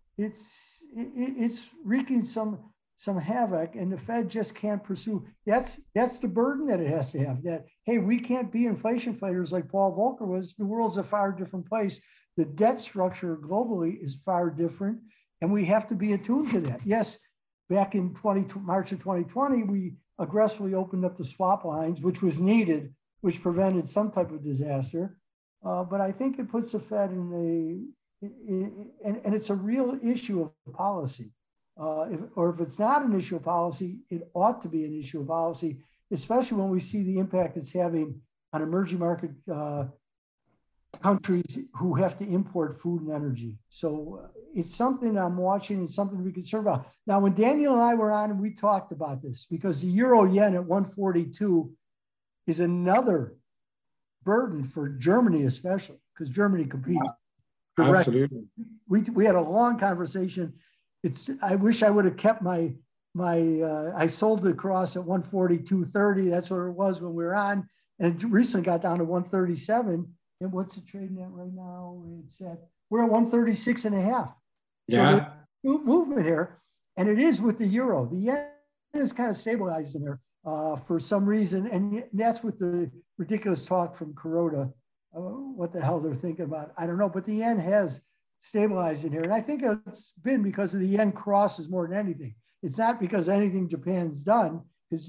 it's it, it's wreaking some some havoc, and the Fed just can't pursue. That's that's the burden that it has to have. That hey, we can't be inflation fighters like Paul Volcker was. The world's a far different place. The debt structure globally is far different, and we have to be attuned to that. Yes, back in March of twenty twenty, we aggressively opened up the swap lines, which was needed, which prevented some type of disaster. Uh, but I think it puts the Fed in a, in, and, and it's a real issue of policy. Uh, if, or if it's not an issue of policy, it ought to be an issue of policy, especially when we see the impact it's having on emerging market uh, countries who have to import food and energy. So uh, it's something I'm watching. It's something to be concerned about. Now, when Daniel and I were on, we talked about this because the euro yen at one forty-two is another burden for Germany, especially because Germany competes. Absolutely. We, we had a long conversation. It's, I wish I would have kept my, my uh, I sold the cross at one forty-two thirty. That's what it was when we were on. And it recently got down to one thirty-seven. And what's it trading at right now? It's at, we're at one thirty-six and a half. Yeah. So movement here. And it is with the euro. The yen is kind of stabilized in there uh, for some reason. And that's with the ridiculous talk from Kuroda. Uh, what the hell they're thinking about, I don't know. But the yen has stabilized in here. And I think it's been because of the yen crosses more than anything. It's not because of anything Japan's done. Because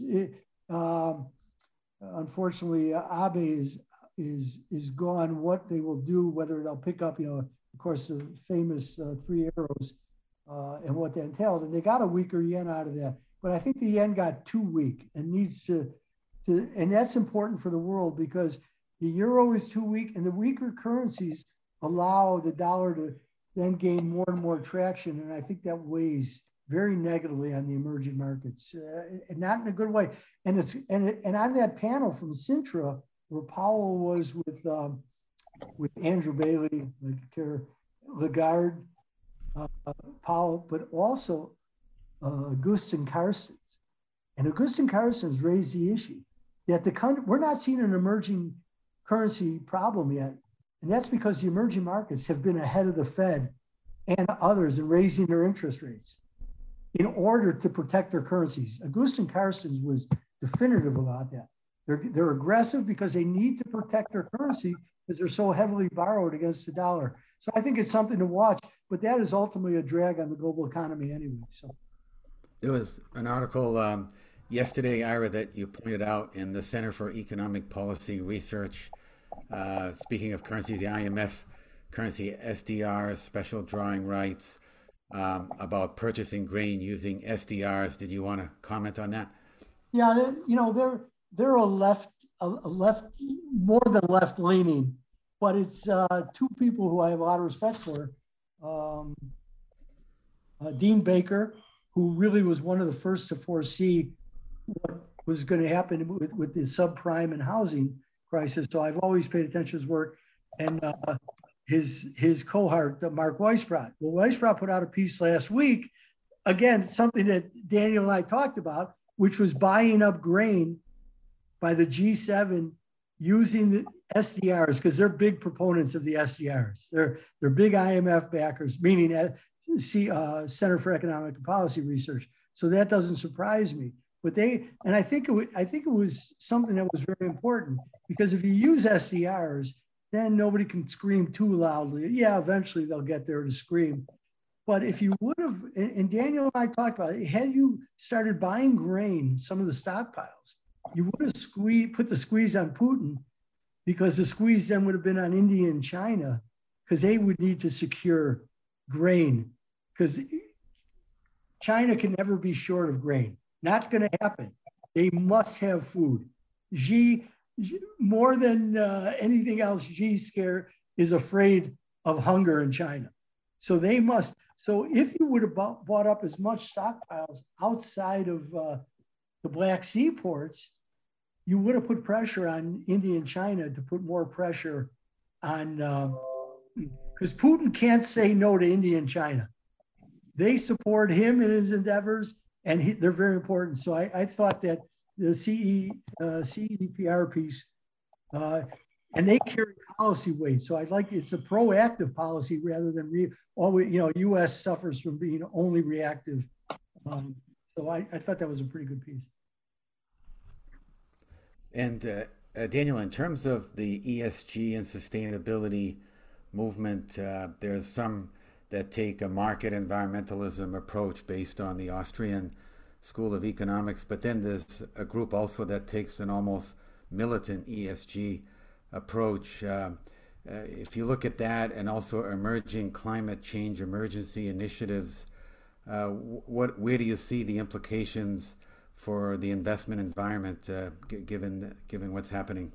um, unfortunately, uh, Abe is, is, is gone. What they will do, whether they'll pick up, you know, of course, the famous uh, three arrows uh, and what that entailed. And they got a weaker yen out of that. But I think the yen got too weak and needs to, to, and that's important for the world because the euro is too weak and the weaker currencies allow the dollar to then gain more and more traction. And I think that weighs very negatively on the emerging markets, uh, and not in a good way. And it's and, and on that panel from Sintra, where Powell was with um, with Andrew Bailey, like Lagarde, uh, Powell, but also uh, Augustin Carstens. And Augustin Carstens raised the issue that the country, we're not seeing an emerging currency problem yet. And that's because the emerging markets have been ahead of the Fed and others in raising their interest rates in order to protect their currencies. Augustin Carstens was definitive about that. They're, they're aggressive because they need to protect their currency because they're so heavily borrowed against the dollar. So I think it's something to watch, but that is ultimately a drag on the global economy anyway. So there was an article um, yesterday, Ira, that you pointed out in the Center for Economic Policy Research. Uh, speaking of currencies, the I M F currency S D Rs, special drawing rights, um, about purchasing grain using S D Rs. Did you want to comment on that? Yeah, you know, they're they're a left a left more than left leaning, but it's uh, two people who I have a lot of respect for. Um, uh, Dean Baker, who really was one of the first to foresee what was going to happen with, with the subprime and housing crisis. So I've always paid attention to his work. And uh, his his cohort, Mark Weisbrot. Well, Weisbrot put out a piece last week, again, something that Daniel and I talked about, which was buying up grain by the G seven using the S D Rs, because they're big proponents of the S D Rs. They're, they're big I M F backers, meaning uh, C, uh, Center for Economic and Policy Research. So that doesn't surprise me. But they, and I think, it, I think it was something that was very important, because if you use S D Rs, then nobody can scream too loudly. Yeah, eventually they'll get there to scream. But if you would have, and Daniel and I talked about it, had you started buying grain, some of the stockpiles, you would have squeezed, put the squeeze on Putin, because the squeeze then would have been on India and China, because they would need to secure grain, because China can never be short of grain. Not going to happen. They must have food. Xi, more than uh, anything else, Xi scare is afraid of hunger in China. So they must. So if you would have bought, bought up as much stockpiles outside of uh, the Black Sea ports, you would have put pressure on India and China to put more pressure on, because uh, Putin can't say no to India and China. They support him in his endeavors, and he, they're very important. So I, I thought that the C E, uh, C E D P R piece, uh, and they carry policy weight. So I'd like, it's a proactive policy rather than, re, always, you know, U S suffers from being only reactive. Um, so I, I thought that was a pretty good piece. And uh, uh, Daniel, in terms of the E S G and sustainability movement, uh, there's some that take a market environmentalism approach based on the Austrian School of Economics, but then there's a group also that takes an almost militant E S G approach. Uh, uh, if you look at that, and also emerging climate change emergency initiatives, uh, what, where do you see the implications for the investment environment, uh, g given given what's happening?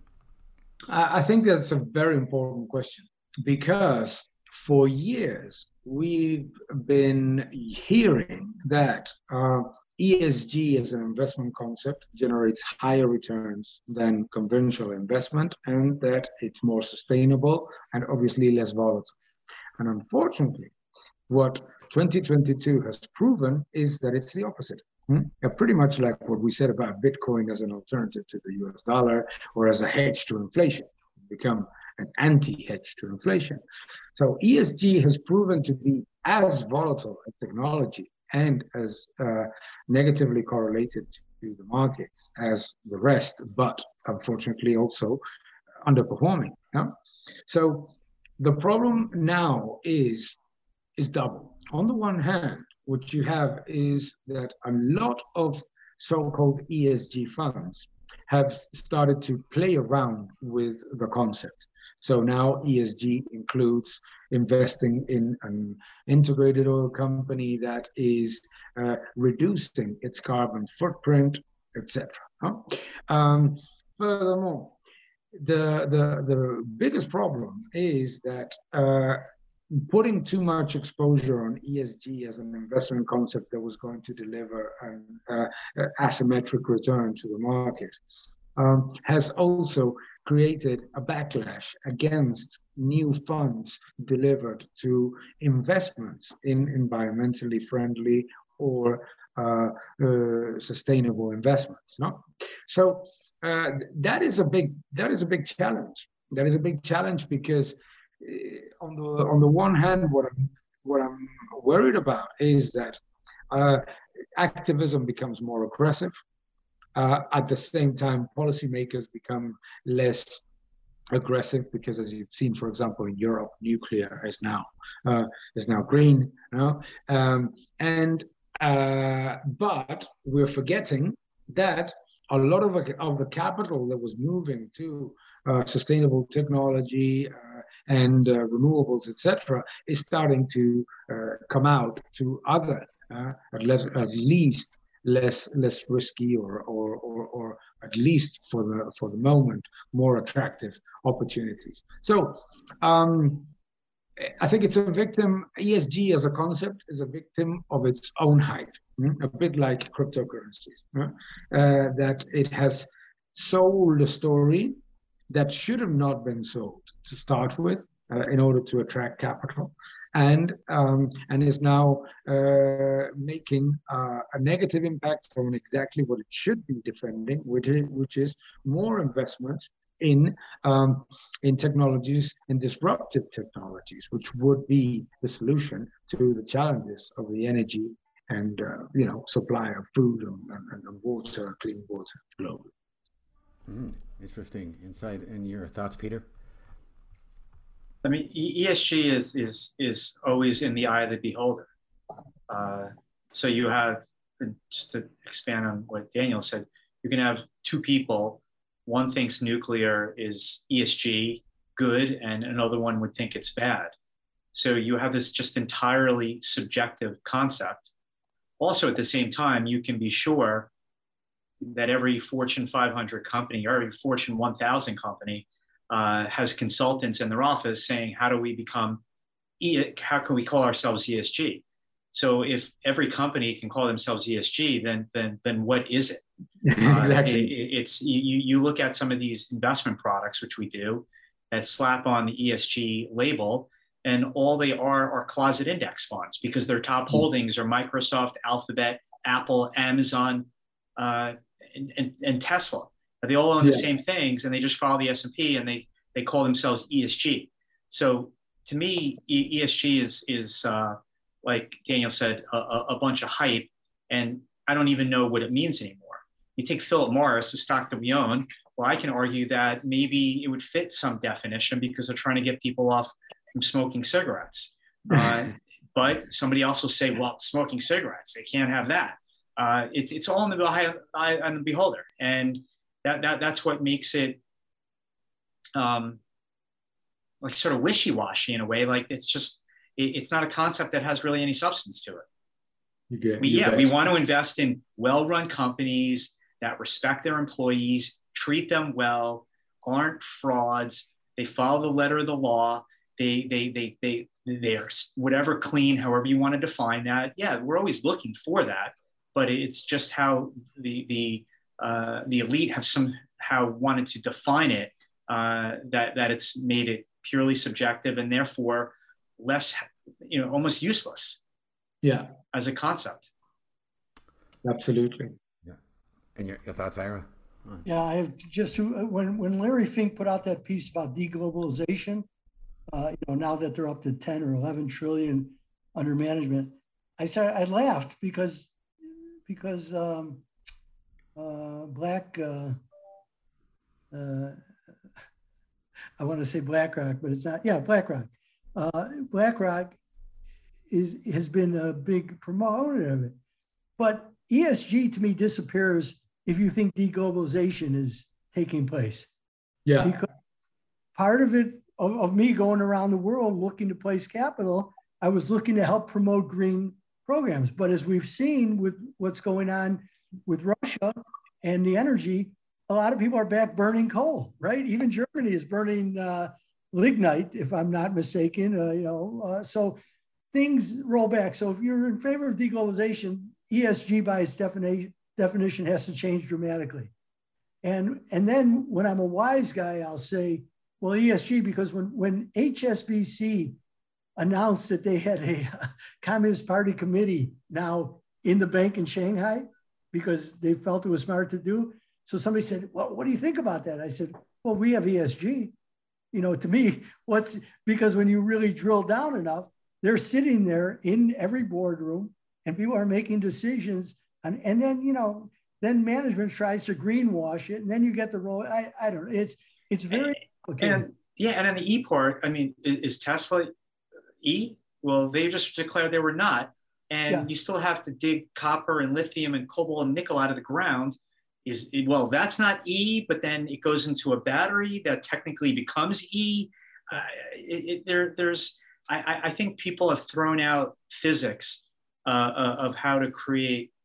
I think that's a very important question, because for years we've been hearing that uh, E S G as an investment concept generates higher returns than conventional investment, and that it's more sustainable and obviously less volatile. And unfortunately, what twenty twenty-two has proven is that it's the opposite. Hmm? Pretty much like what we said about Bitcoin as an alternative to the U S dollar, or as a hedge to inflation, become an anti-hedge to inflation. So E S G has proven to be as volatile as technology and as uh, negatively correlated to the markets as the rest, but unfortunately also underperforming. Yeah? So the problem now is, is double. On the one hand, what you have is that a lot of so-called E S G funds have started to play around with the concept. So now E S G includes investing in an integrated oil company that is uh, reducing its carbon footprint, et cetera. Huh? Um, furthermore, the, the, the biggest problem is that uh, putting too much exposure on E S G as an investment concept that was going to deliver an uh, asymmetric return to the market um, has also created a backlash against new funds delivered to investments in environmentally friendly or uh, uh, sustainable investments. No? So uh, that is a big that is a big challenge. That is a big challenge because uh, on the on the one hand, what I'm what I'm worried about is that uh, activism becomes more aggressive. Uh, at the same time, policymakers become less aggressive because, as you've seen, for example, in Europe, nuclear is now uh, is now green. You know? um, and uh, but we're forgetting that a lot of, of the capital that was moving to uh, sustainable technology uh, and uh, renewables, et cetera, is starting to uh, come out to other, uh, at, le at least less less risky, or or or, or at least for the for the moment more attractive opportunities. So um, I think it's a victim. E S G as a concept is a victim of its own hype, a bit like cryptocurrencies, uh, that it has sold a story that should have not been sold to start with, uh, in order to attract capital, and um, and is now uh, making uh, a negative impact on exactly what it should be defending, which is, which is more investments in um, in technologies and disruptive technologies, which would be the solution to the challenges of the energy and uh, you know supply of food and, and, and water, clean water globally. Mm, interesting insight. And your thoughts, Peter? I mean, E S G is is is always in the eye of the beholder. Uh, so you have, just to expand on what Daniel said, you can have two people. One thinks nuclear is E S G good, and another one would think it's bad. So you have this just entirely subjective concept. Also, at the same time, you can be sure that every Fortune five hundred company or every Fortune one thousand company uh, has consultants in their office saying, how do we become, e how can we call ourselves E S G? So if every company can call themselves E S G, then, then, then what is it? Exactly. Uh, it, it's you, you look at some of these investment products, which we do, that slap on the E S G label, and all they are are closet index funds, because their top holdings are Microsoft, Alphabet, Apple, Amazon, uh, and, and, and Tesla. They all own yeah. the same things, and they just follow the S and P, and they they call themselves E S G. So to me, E S G is is uh, like Daniel said, a, a bunch of hype, and I don't even know what it means anymore. You take Philip Morris, the stock that we own. Well, I can argue that maybe it would fit some definition because they're trying to get people off from smoking cigarettes. Uh, but somebody else will say, well, smoking cigarettes, they can't have that. Uh, it, it's all in the eye, eye on the beholder. And that, that, that's what makes it um, like sort of wishy-washy in a way. Like it's just, it, it's not a concept that has really any substance to it. You get, we, you yeah, bet. we want to invest in well-run companies that respect their employees, treat them well, aren't frauds. They follow the letter of the law. They, they, they, they, they are whatever clean, however you want to define that. Yeah, we're always looking for that, but it's just how the, the, uh, the elite have somehow wanted to define it, uh, that, that it's made it purely subjective and therefore less, you know, almost useless. Yeah. As a concept. Absolutely. Yeah. And your, your thoughts, Ira? Yeah, I have just when when Larry Fink put out that piece about deglobalization, uh, you know, now that they're up to ten or eleven trillion under management, I started I laughed because because um, uh, Black uh, uh, I want to say BlackRock, but it's not. Yeah, BlackRock. Uh, BlackRock is has been a big promoter of it, but E S G to me disappears if you think deglobalization is taking place. Yeah. Because part of it, of, of me going around the world looking to place capital, I was looking to help promote green programs. But as we've seen with what's going on with Russia and the energy, a lot of people are back burning coal, right? Even Germany is burning uh, lignite, if I'm not mistaken. Uh, you know, uh, so things roll back. So if you're in favor of deglobalization, E S G by its definition definition has to change dramatically. And, and then when I'm a wise guy, I'll say, well, E S G, because when, when H S B C announced that they had a Communist Party committee now in the bank in Shanghai, because they felt it was smart to do. So somebody said, well, what do you think about that? I said, well, we have E S G. You know, to me, what's, because when you really drill down enough, they're sitting there in every boardroom and people are making decisions. And, and then, you know, then management tries to greenwash it, and then you get the role. I, I don't know. It's it's very complicated. And yeah, and on the E part, I mean, is, is Tesla E? Well, they just declared they were not, and yeah. you still have to dig copper and lithium and cobalt and nickel out of the ground. Is well, that's not E, but then it goes into a battery that technically becomes E. Uh, it, it, there, there's. I, I think people have thrown out physics uh, of how to create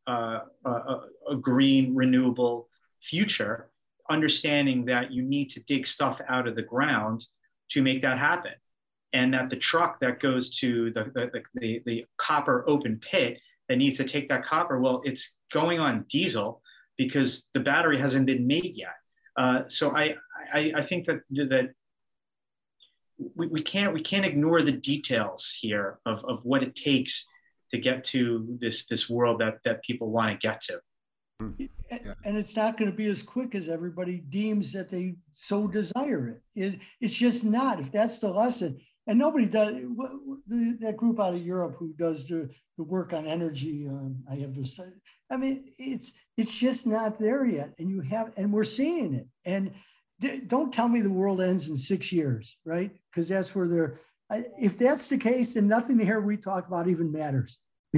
uh, a, a green, renewable future, understanding that you need to dig stuff out of the ground to make that happen. And that the truck that goes to the, the, the, the copper open pit that needs to take that copper, well, it's going on diesel because the battery hasn't been made yet. Uh, so I, I, I think that, that we, we, can't, we can't ignore the details here of, of what it takes to get to this, this world that, that people want to get to. And it's not going to be as quick as everybody deems that they so desire it. It's just not. If that's the lesson, and nobody does, that group out of Europe who does the, the work on energy, um, I have to say, I mean, it's it's just not there yet. And you have, and we're seeing it. And don't tell me the world ends in six years, right? Because that's where they're, if that's the case, then nothing here we talk about even matters.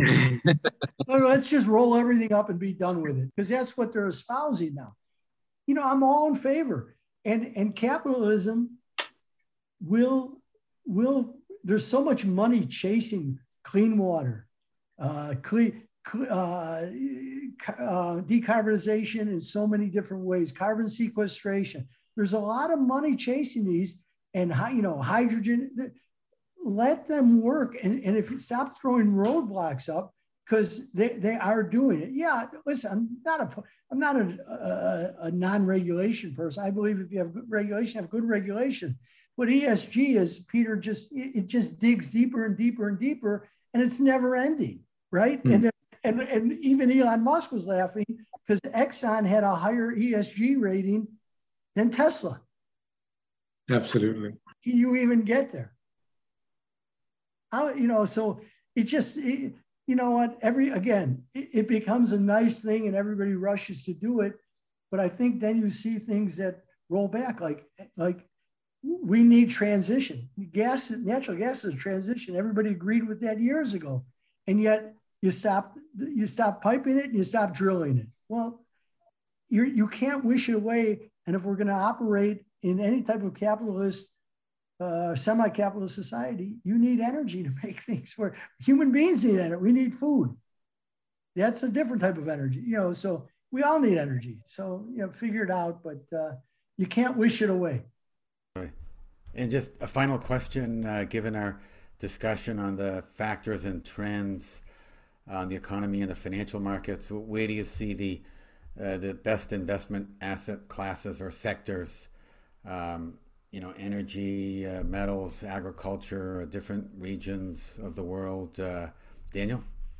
Let's just roll everything up and be done with it, because that's what they're espousing now. You know, I'm all in favor. And, and capitalism will, will, there's so much money chasing clean water, uh, clean, uh, uh, decarbonization in so many different ways, carbon sequestration. There's a lot of money chasing these, and, you know, hydrogen. Let them work. And, and if you stop throwing roadblocks up, because they, they are doing it. Yeah, listen, I'm not a, I'm not a, a, a non-regulation person. I believe if you have good regulation, have good regulation. But E S G is, Peter, just, it just digs deeper and deeper and deeper, and it's never ending, right? Mm. And, and, and even Elon Musk was laughing because Exxon had a higher E S G rating than Tesla. Absolutely. Can you even get there? How, you know, so it just, it, you know what, every, again, it, it becomes a nice thing and everybody rushes to do it. But I think then you see things that roll back, like, like we need transition. Gas, natural gas is transition. Everybody agreed with that years ago. And yet you stop, you stop piping it and you stop drilling it. Well, you you can't wish it away. And if we're going to operate in any type of capitalist, uh, semi-capitalist society, you need energy to make things work. Human beings need energy. We need food. That's a different type of energy, you know, so we all need energy. So, you know, figure it out, but uh, you can't wish it away. Right. And just a final question, uh, given our discussion on the factors and trends on the economy and the financial markets, where do you see the uh, the best investment asset classes or sectors? Um, you know, energy, uh, metals, agriculture, different regions of the world. Uh, Daniel?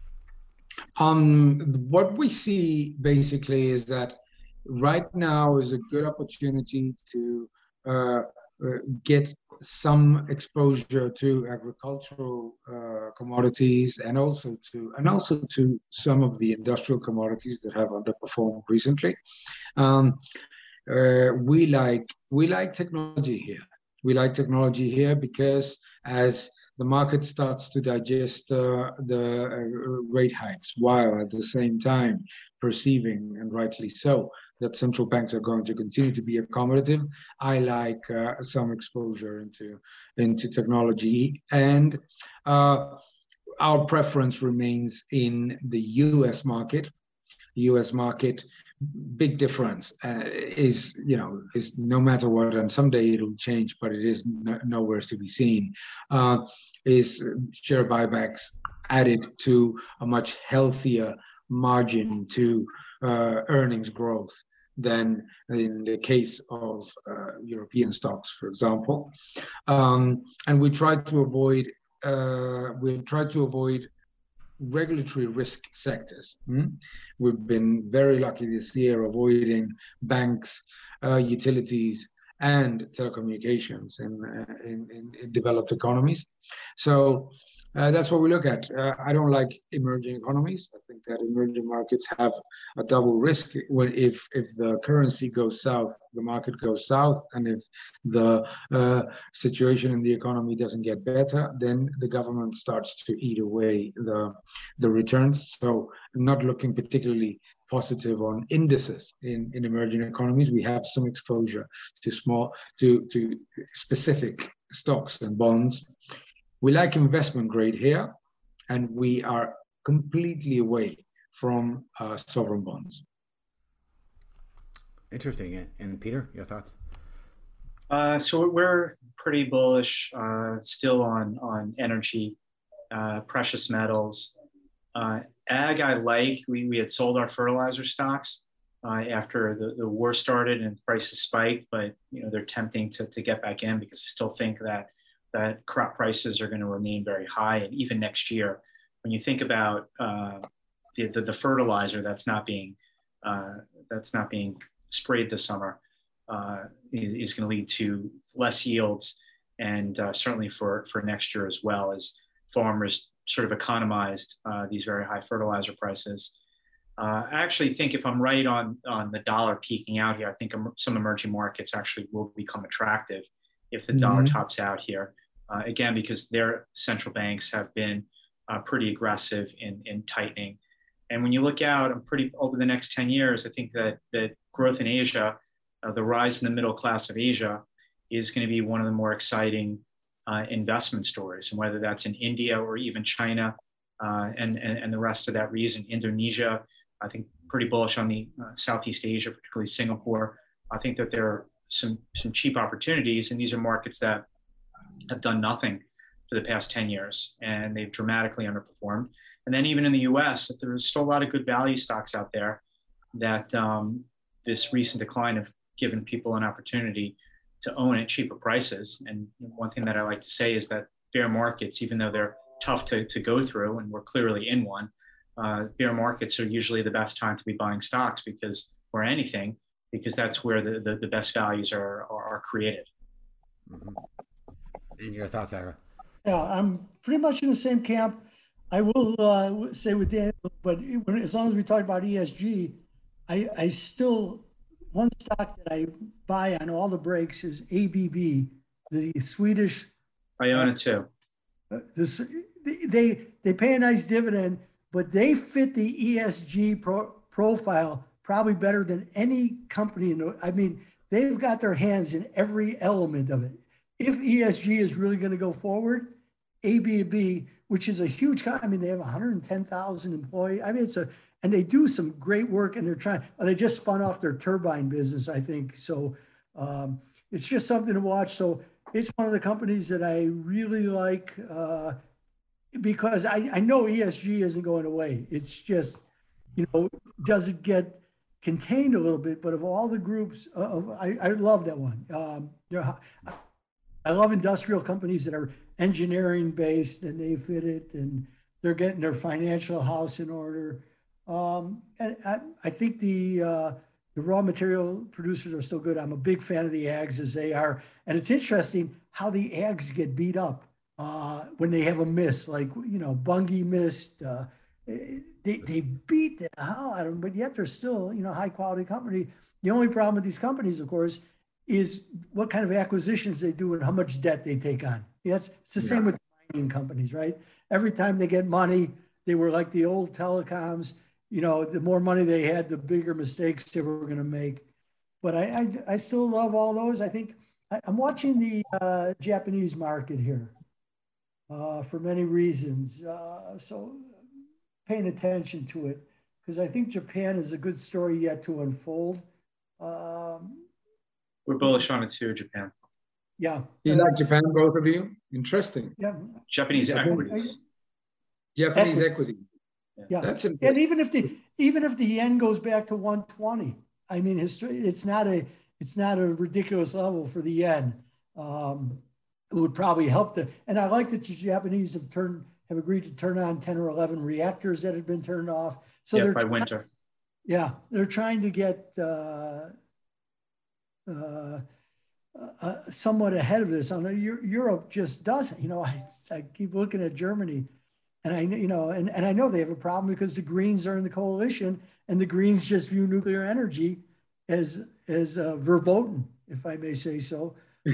Um, what we see basically is that right now is a good opportunity to uh, uh, get some exposure to agricultural uh, commodities and also to and also to some of the industrial commodities that have underperformed recently. Um, uh, we like we like technology here. We like technology here because as the market starts to digest uh, the uh, rate hikes, while at the same time perceiving, and rightly so, that central banks are going to continue to be accommodative, I like uh, some exposure into, into technology. And uh, our preference remains in the U S market. U S market, big difference uh, is, you know, is no matter what, and someday it'll change, but it is no, nowhere to be seen, uh, is share buybacks added to a much healthier margin to uh, earnings growth than in the case of uh, European stocks, for example. Um, and we try to avoid, uh, we try to avoid regulatory risk sectors. Hmm? We've been very lucky this year avoiding banks, uh, utilities, and telecommunications in, uh, in, in, in developed economies. So uh, that's what we look at. Uh, I don't like emerging economies. I think that emerging markets have a double risk. When if if the currency goes south, the market goes south, and if the uh, situation in the economy doesn't get better, then the government starts to eat away the the returns. So I'm not looking particularly positive on indices in, in emerging economies. We have some exposure to small, to, to specific stocks and bonds. We like investment grade here, and we are completely away from uh, sovereign bonds. Interesting. And Peter, your thoughts? Uh, so we're pretty bullish uh, still on on energy, uh, precious metals. Uh, ag, I like. We, we had sold our fertilizer stocks uh, after the, the war started and prices spiked, but you know they're tempting to, to get back in because I still think that that crop prices are going to remain very high, and even next year, when you think about uh, the, the the fertilizer that's not being uh, that's not being sprayed this summer. Uh, is, is going to lead to less yields, and uh, certainly for, for next year as well, as farmers sort of economized uh, these very high fertilizer prices. Uh, I actually think if I'm right on, on the dollar peaking out here, I think some emerging markets actually will become attractive if the mm-hmm. dollar tops out here. Uh, again, because their central banks have been uh, pretty aggressive in, in tightening. And when you look out, I'm pretty over the next ten years, I think that, that growth in Asia, Uh, the rise in the middle class of Asia is going to be one of the more exciting uh, investment stories. And whether that's in India or even China uh, and, and, and the rest of that region, Indonesia, I think pretty bullish on the uh, Southeast Asia, particularly Singapore. I think that there are some, some cheap opportunities, and these are markets that have done nothing for the past ten years, and they've dramatically underperformed. And then even in the U S, there's still a lot of good value stocks out there that um, this recent decline of given people an opportunity to own at cheaper prices. And one thing that I like to say is that bear markets, even though they're tough to, to go through, and we're clearly in one, uh, bear markets are usually the best time to be buying stocks because, or anything, because that's where the, the, the best values are, are, are created. Mm-hmm. And your thoughts, Ira? Yeah, I'm pretty much in the same camp. I will uh, say with Daniel, but when, as long as we talk about E S G, I, I still, one stock that I buy on all the breaks is A B B, the Swedish. I own it too. Uh, this, they they pay a nice dividend, but they fit the E S G pro, profile probably better than any company in the, I mean, they've got their hands in every element of it. If E S G is really going to go forward, A B B, which is a huge, I mean, they have one hundred ten thousand employees. I mean, it's a, and they do some great work, and they're trying, they just spun off their turbine business, I think. So um, it's just something to watch. So it's one of the companies that I really like uh, because I, I know E S G isn't going away. It's just, you know, does it get contained a little bit? But of all the groups, uh, I, I love that one. Um, you know, I love industrial companies that are engineering based and they fit it and they're getting their financial house in order. Um, and I, I think the uh, the raw material producers are still good. I'm a big fan of the ags as they are. And it's interesting how the ags get beat up uh, when they have a miss, like, you know, Bunge missed. Uh, they, they beat the hell out of them, but yet they're still, you know, high quality company. The only problem with these companies, of course, is what kind of acquisitions they do and how much debt they take on. Yes, it's the yeah. same with mining companies, right? Every time they get money, they were like the old telecoms. You know, the more money they had, the bigger mistakes they were going to make. But I, I, I still love all those. I think I, I'm watching the uh, Japanese market here uh, for many reasons. Uh, so paying attention to it because I think Japan is a good story yet to unfold. Um, We're bullish on it too, Japan. Yeah. You like Japan, both of you? Interesting. Yeah. Japanese equities. Japanese equity. Yeah. That's and even if the even if the yen goes back to one twenty, I mean, it's not a it's not a ridiculous level for the yen. Um, it would probably help the. And I like that the Japanese have turned have agreed to turn on ten or eleven reactors that had been turned off. So yeah, they're by trying, winter. Yeah, they're trying to get. Uh, uh, uh, somewhat ahead of this. I know Europe just doesn't. You know, I, I keep looking at Germany, and I you know, and, and I know they have a problem because the Greens are in the coalition, and the Greens just view nuclear energy as as uh, verboten, if I may say so.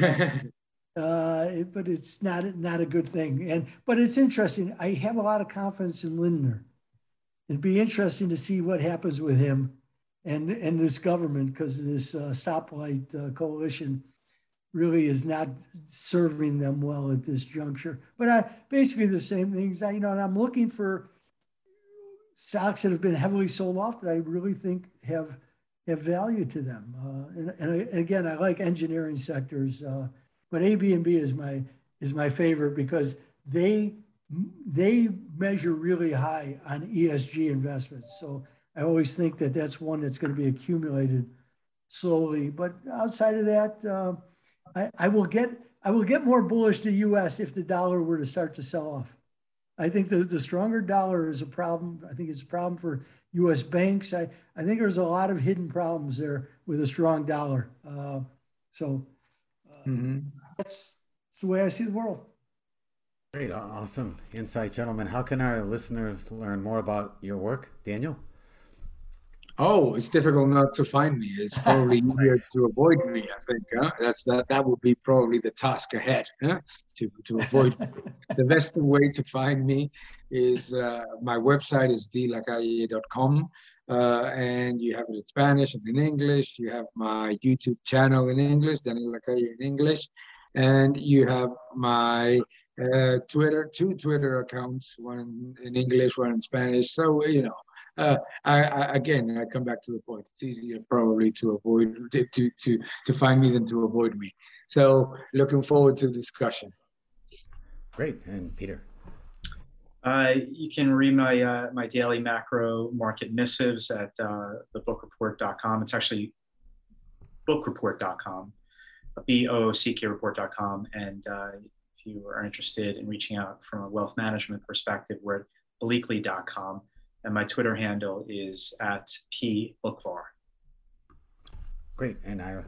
uh, it, but it's not not a good thing. And but it's interesting. I have a lot of confidence in Lindner. It'd be interesting to see what happens with him and and this government because this uh, stoplight uh, coalition really is not serving them well at this juncture. But I basically the same things. I, you know, and I'm looking for stocks that have been heavily sold off that I really think have have value to them. Uh, and, and, I, and again, I like engineering sectors, uh, but A B and B is my is my favorite because they they measure really high on E S G investments. So I always think that that's one that's going to be accumulated slowly. But outside of that, uh, I, I will get I will get more bullish to U S if the dollar were to start to sell off. I think the, the stronger dollar is a problem. I think it's a problem for U S banks. I, I think there's a lot of hidden problems there with a strong dollar. Uh, so uh, mm-hmm. that's, that's the way I see the world. Great, awesome insight, gentlemen. How can our listeners learn more about your work, Daniel? Oh, it's difficult not to find me. It's probably easier to avoid me, I think. Huh? That's that. That would be probably the task ahead, huh? to to avoid. The best way to find me is uh, my website is d lacalle dot com, uh, and you have it in Spanish and in English. You have my YouTube channel in English, Daniel Lacalle in English, and you have my uh, Twitter, two Twitter accounts, one in, in English, one in Spanish. So you know. Uh, I, I, again, I come back to the point. It's easier probably to avoid to, to to to find me than to avoid me. So, looking forward to the discussion. Great, and Peter. Uh, you can read my uh, my daily macro market missives at uh, the book report dot com. It's actually book report dot com, B O O C K report dot com. And uh, if you are interested in reaching out from a wealth management perspective, we're at bleakley dot com. And my Twitter handle is at P Bookvar. Great. And Ira?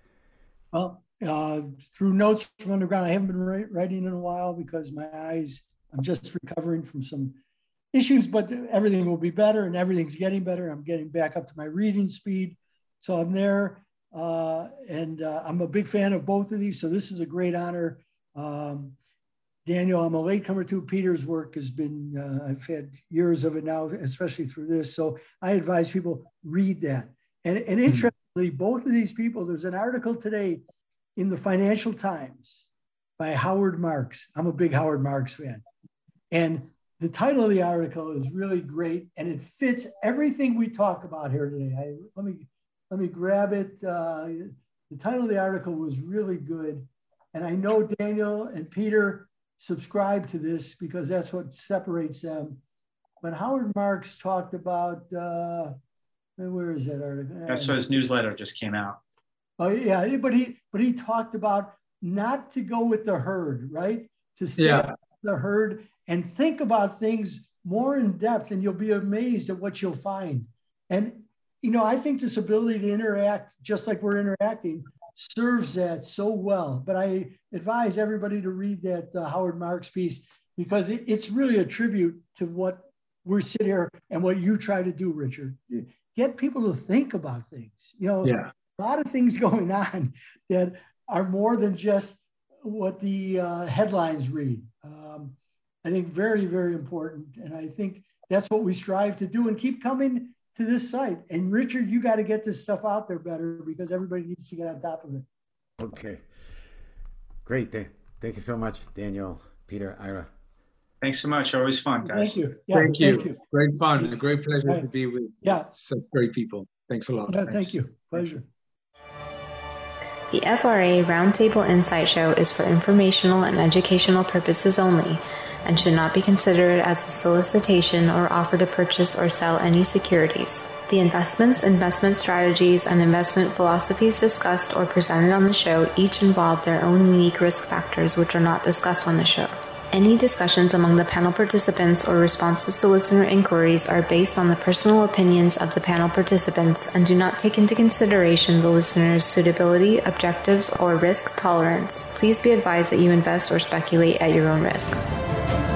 Well, uh, through Notes from Underground, I haven't been writing in a while because my eyes, I'm just recovering from some issues, but everything will be better and everything's getting better. I'm getting back up to my reading speed. So I'm there. Uh, and uh, I'm a big fan of both of these. So this is a great honor. Um, Daniel, I'm a latecomer to Peter's work has been, uh, I've had years of it now, especially through this. So I advise people read that. And, and interestingly, both of these people, there's an article today in the Financial Times by Howard Marks. I'm a big Howard Marks fan. And the title of the article is really great. And it fits everything we talk about here today. I, let me, let me grab it. Uh, the title of the article was really good. And I know Daniel and Peter subscribe to this because that's what separates them. But Howard Marks talked about, uh, where is that article? Yeah, so his newsletter just came out. Oh yeah, but he but he talked about not to go with the herd, right? To stay yeah. with the herd and think about things more in depth, and you'll be amazed at what you'll find. And you know, I think this ability to interact, just like we're interacting, serves that so well. But I advise everybody to read that uh, Howard Marks piece because it, it's really a tribute to what we're sitting here and what you try to do, Richard. Get people to think about things. You know, yeah. a lot of things going on that are more than just what the uh, headlines read. Um, I think very, very important. And I think that's what we strive to do and keep coming to this site. And Richard, you got to get this stuff out there better because everybody needs to get on top of it. Okay. Great. Thank you so much, Daniel, Peter, Ira. Thanks so much. Always fun, guys. Thank you. Yeah, thank, you. thank you. Great fun. A great pleasure right. to be with yeah. such great people. Thanks a lot. Yeah, Thanks. thank you. Pleasure. The F R A Roundtable Insight Show is for informational and educational purposes only and should not be considered as a solicitation or offer to purchase or sell any securities. The investments, investment strategies, and investment philosophies discussed or presented on the show each involve their own unique risk factors which are not discussed on the show. Any discussions among the panel participants or responses to listener inquiries are based on the personal opinions of the panel participants and do not take into consideration the listener's suitability, objectives, or risk tolerance. Please be advised that you invest or speculate at your own risk.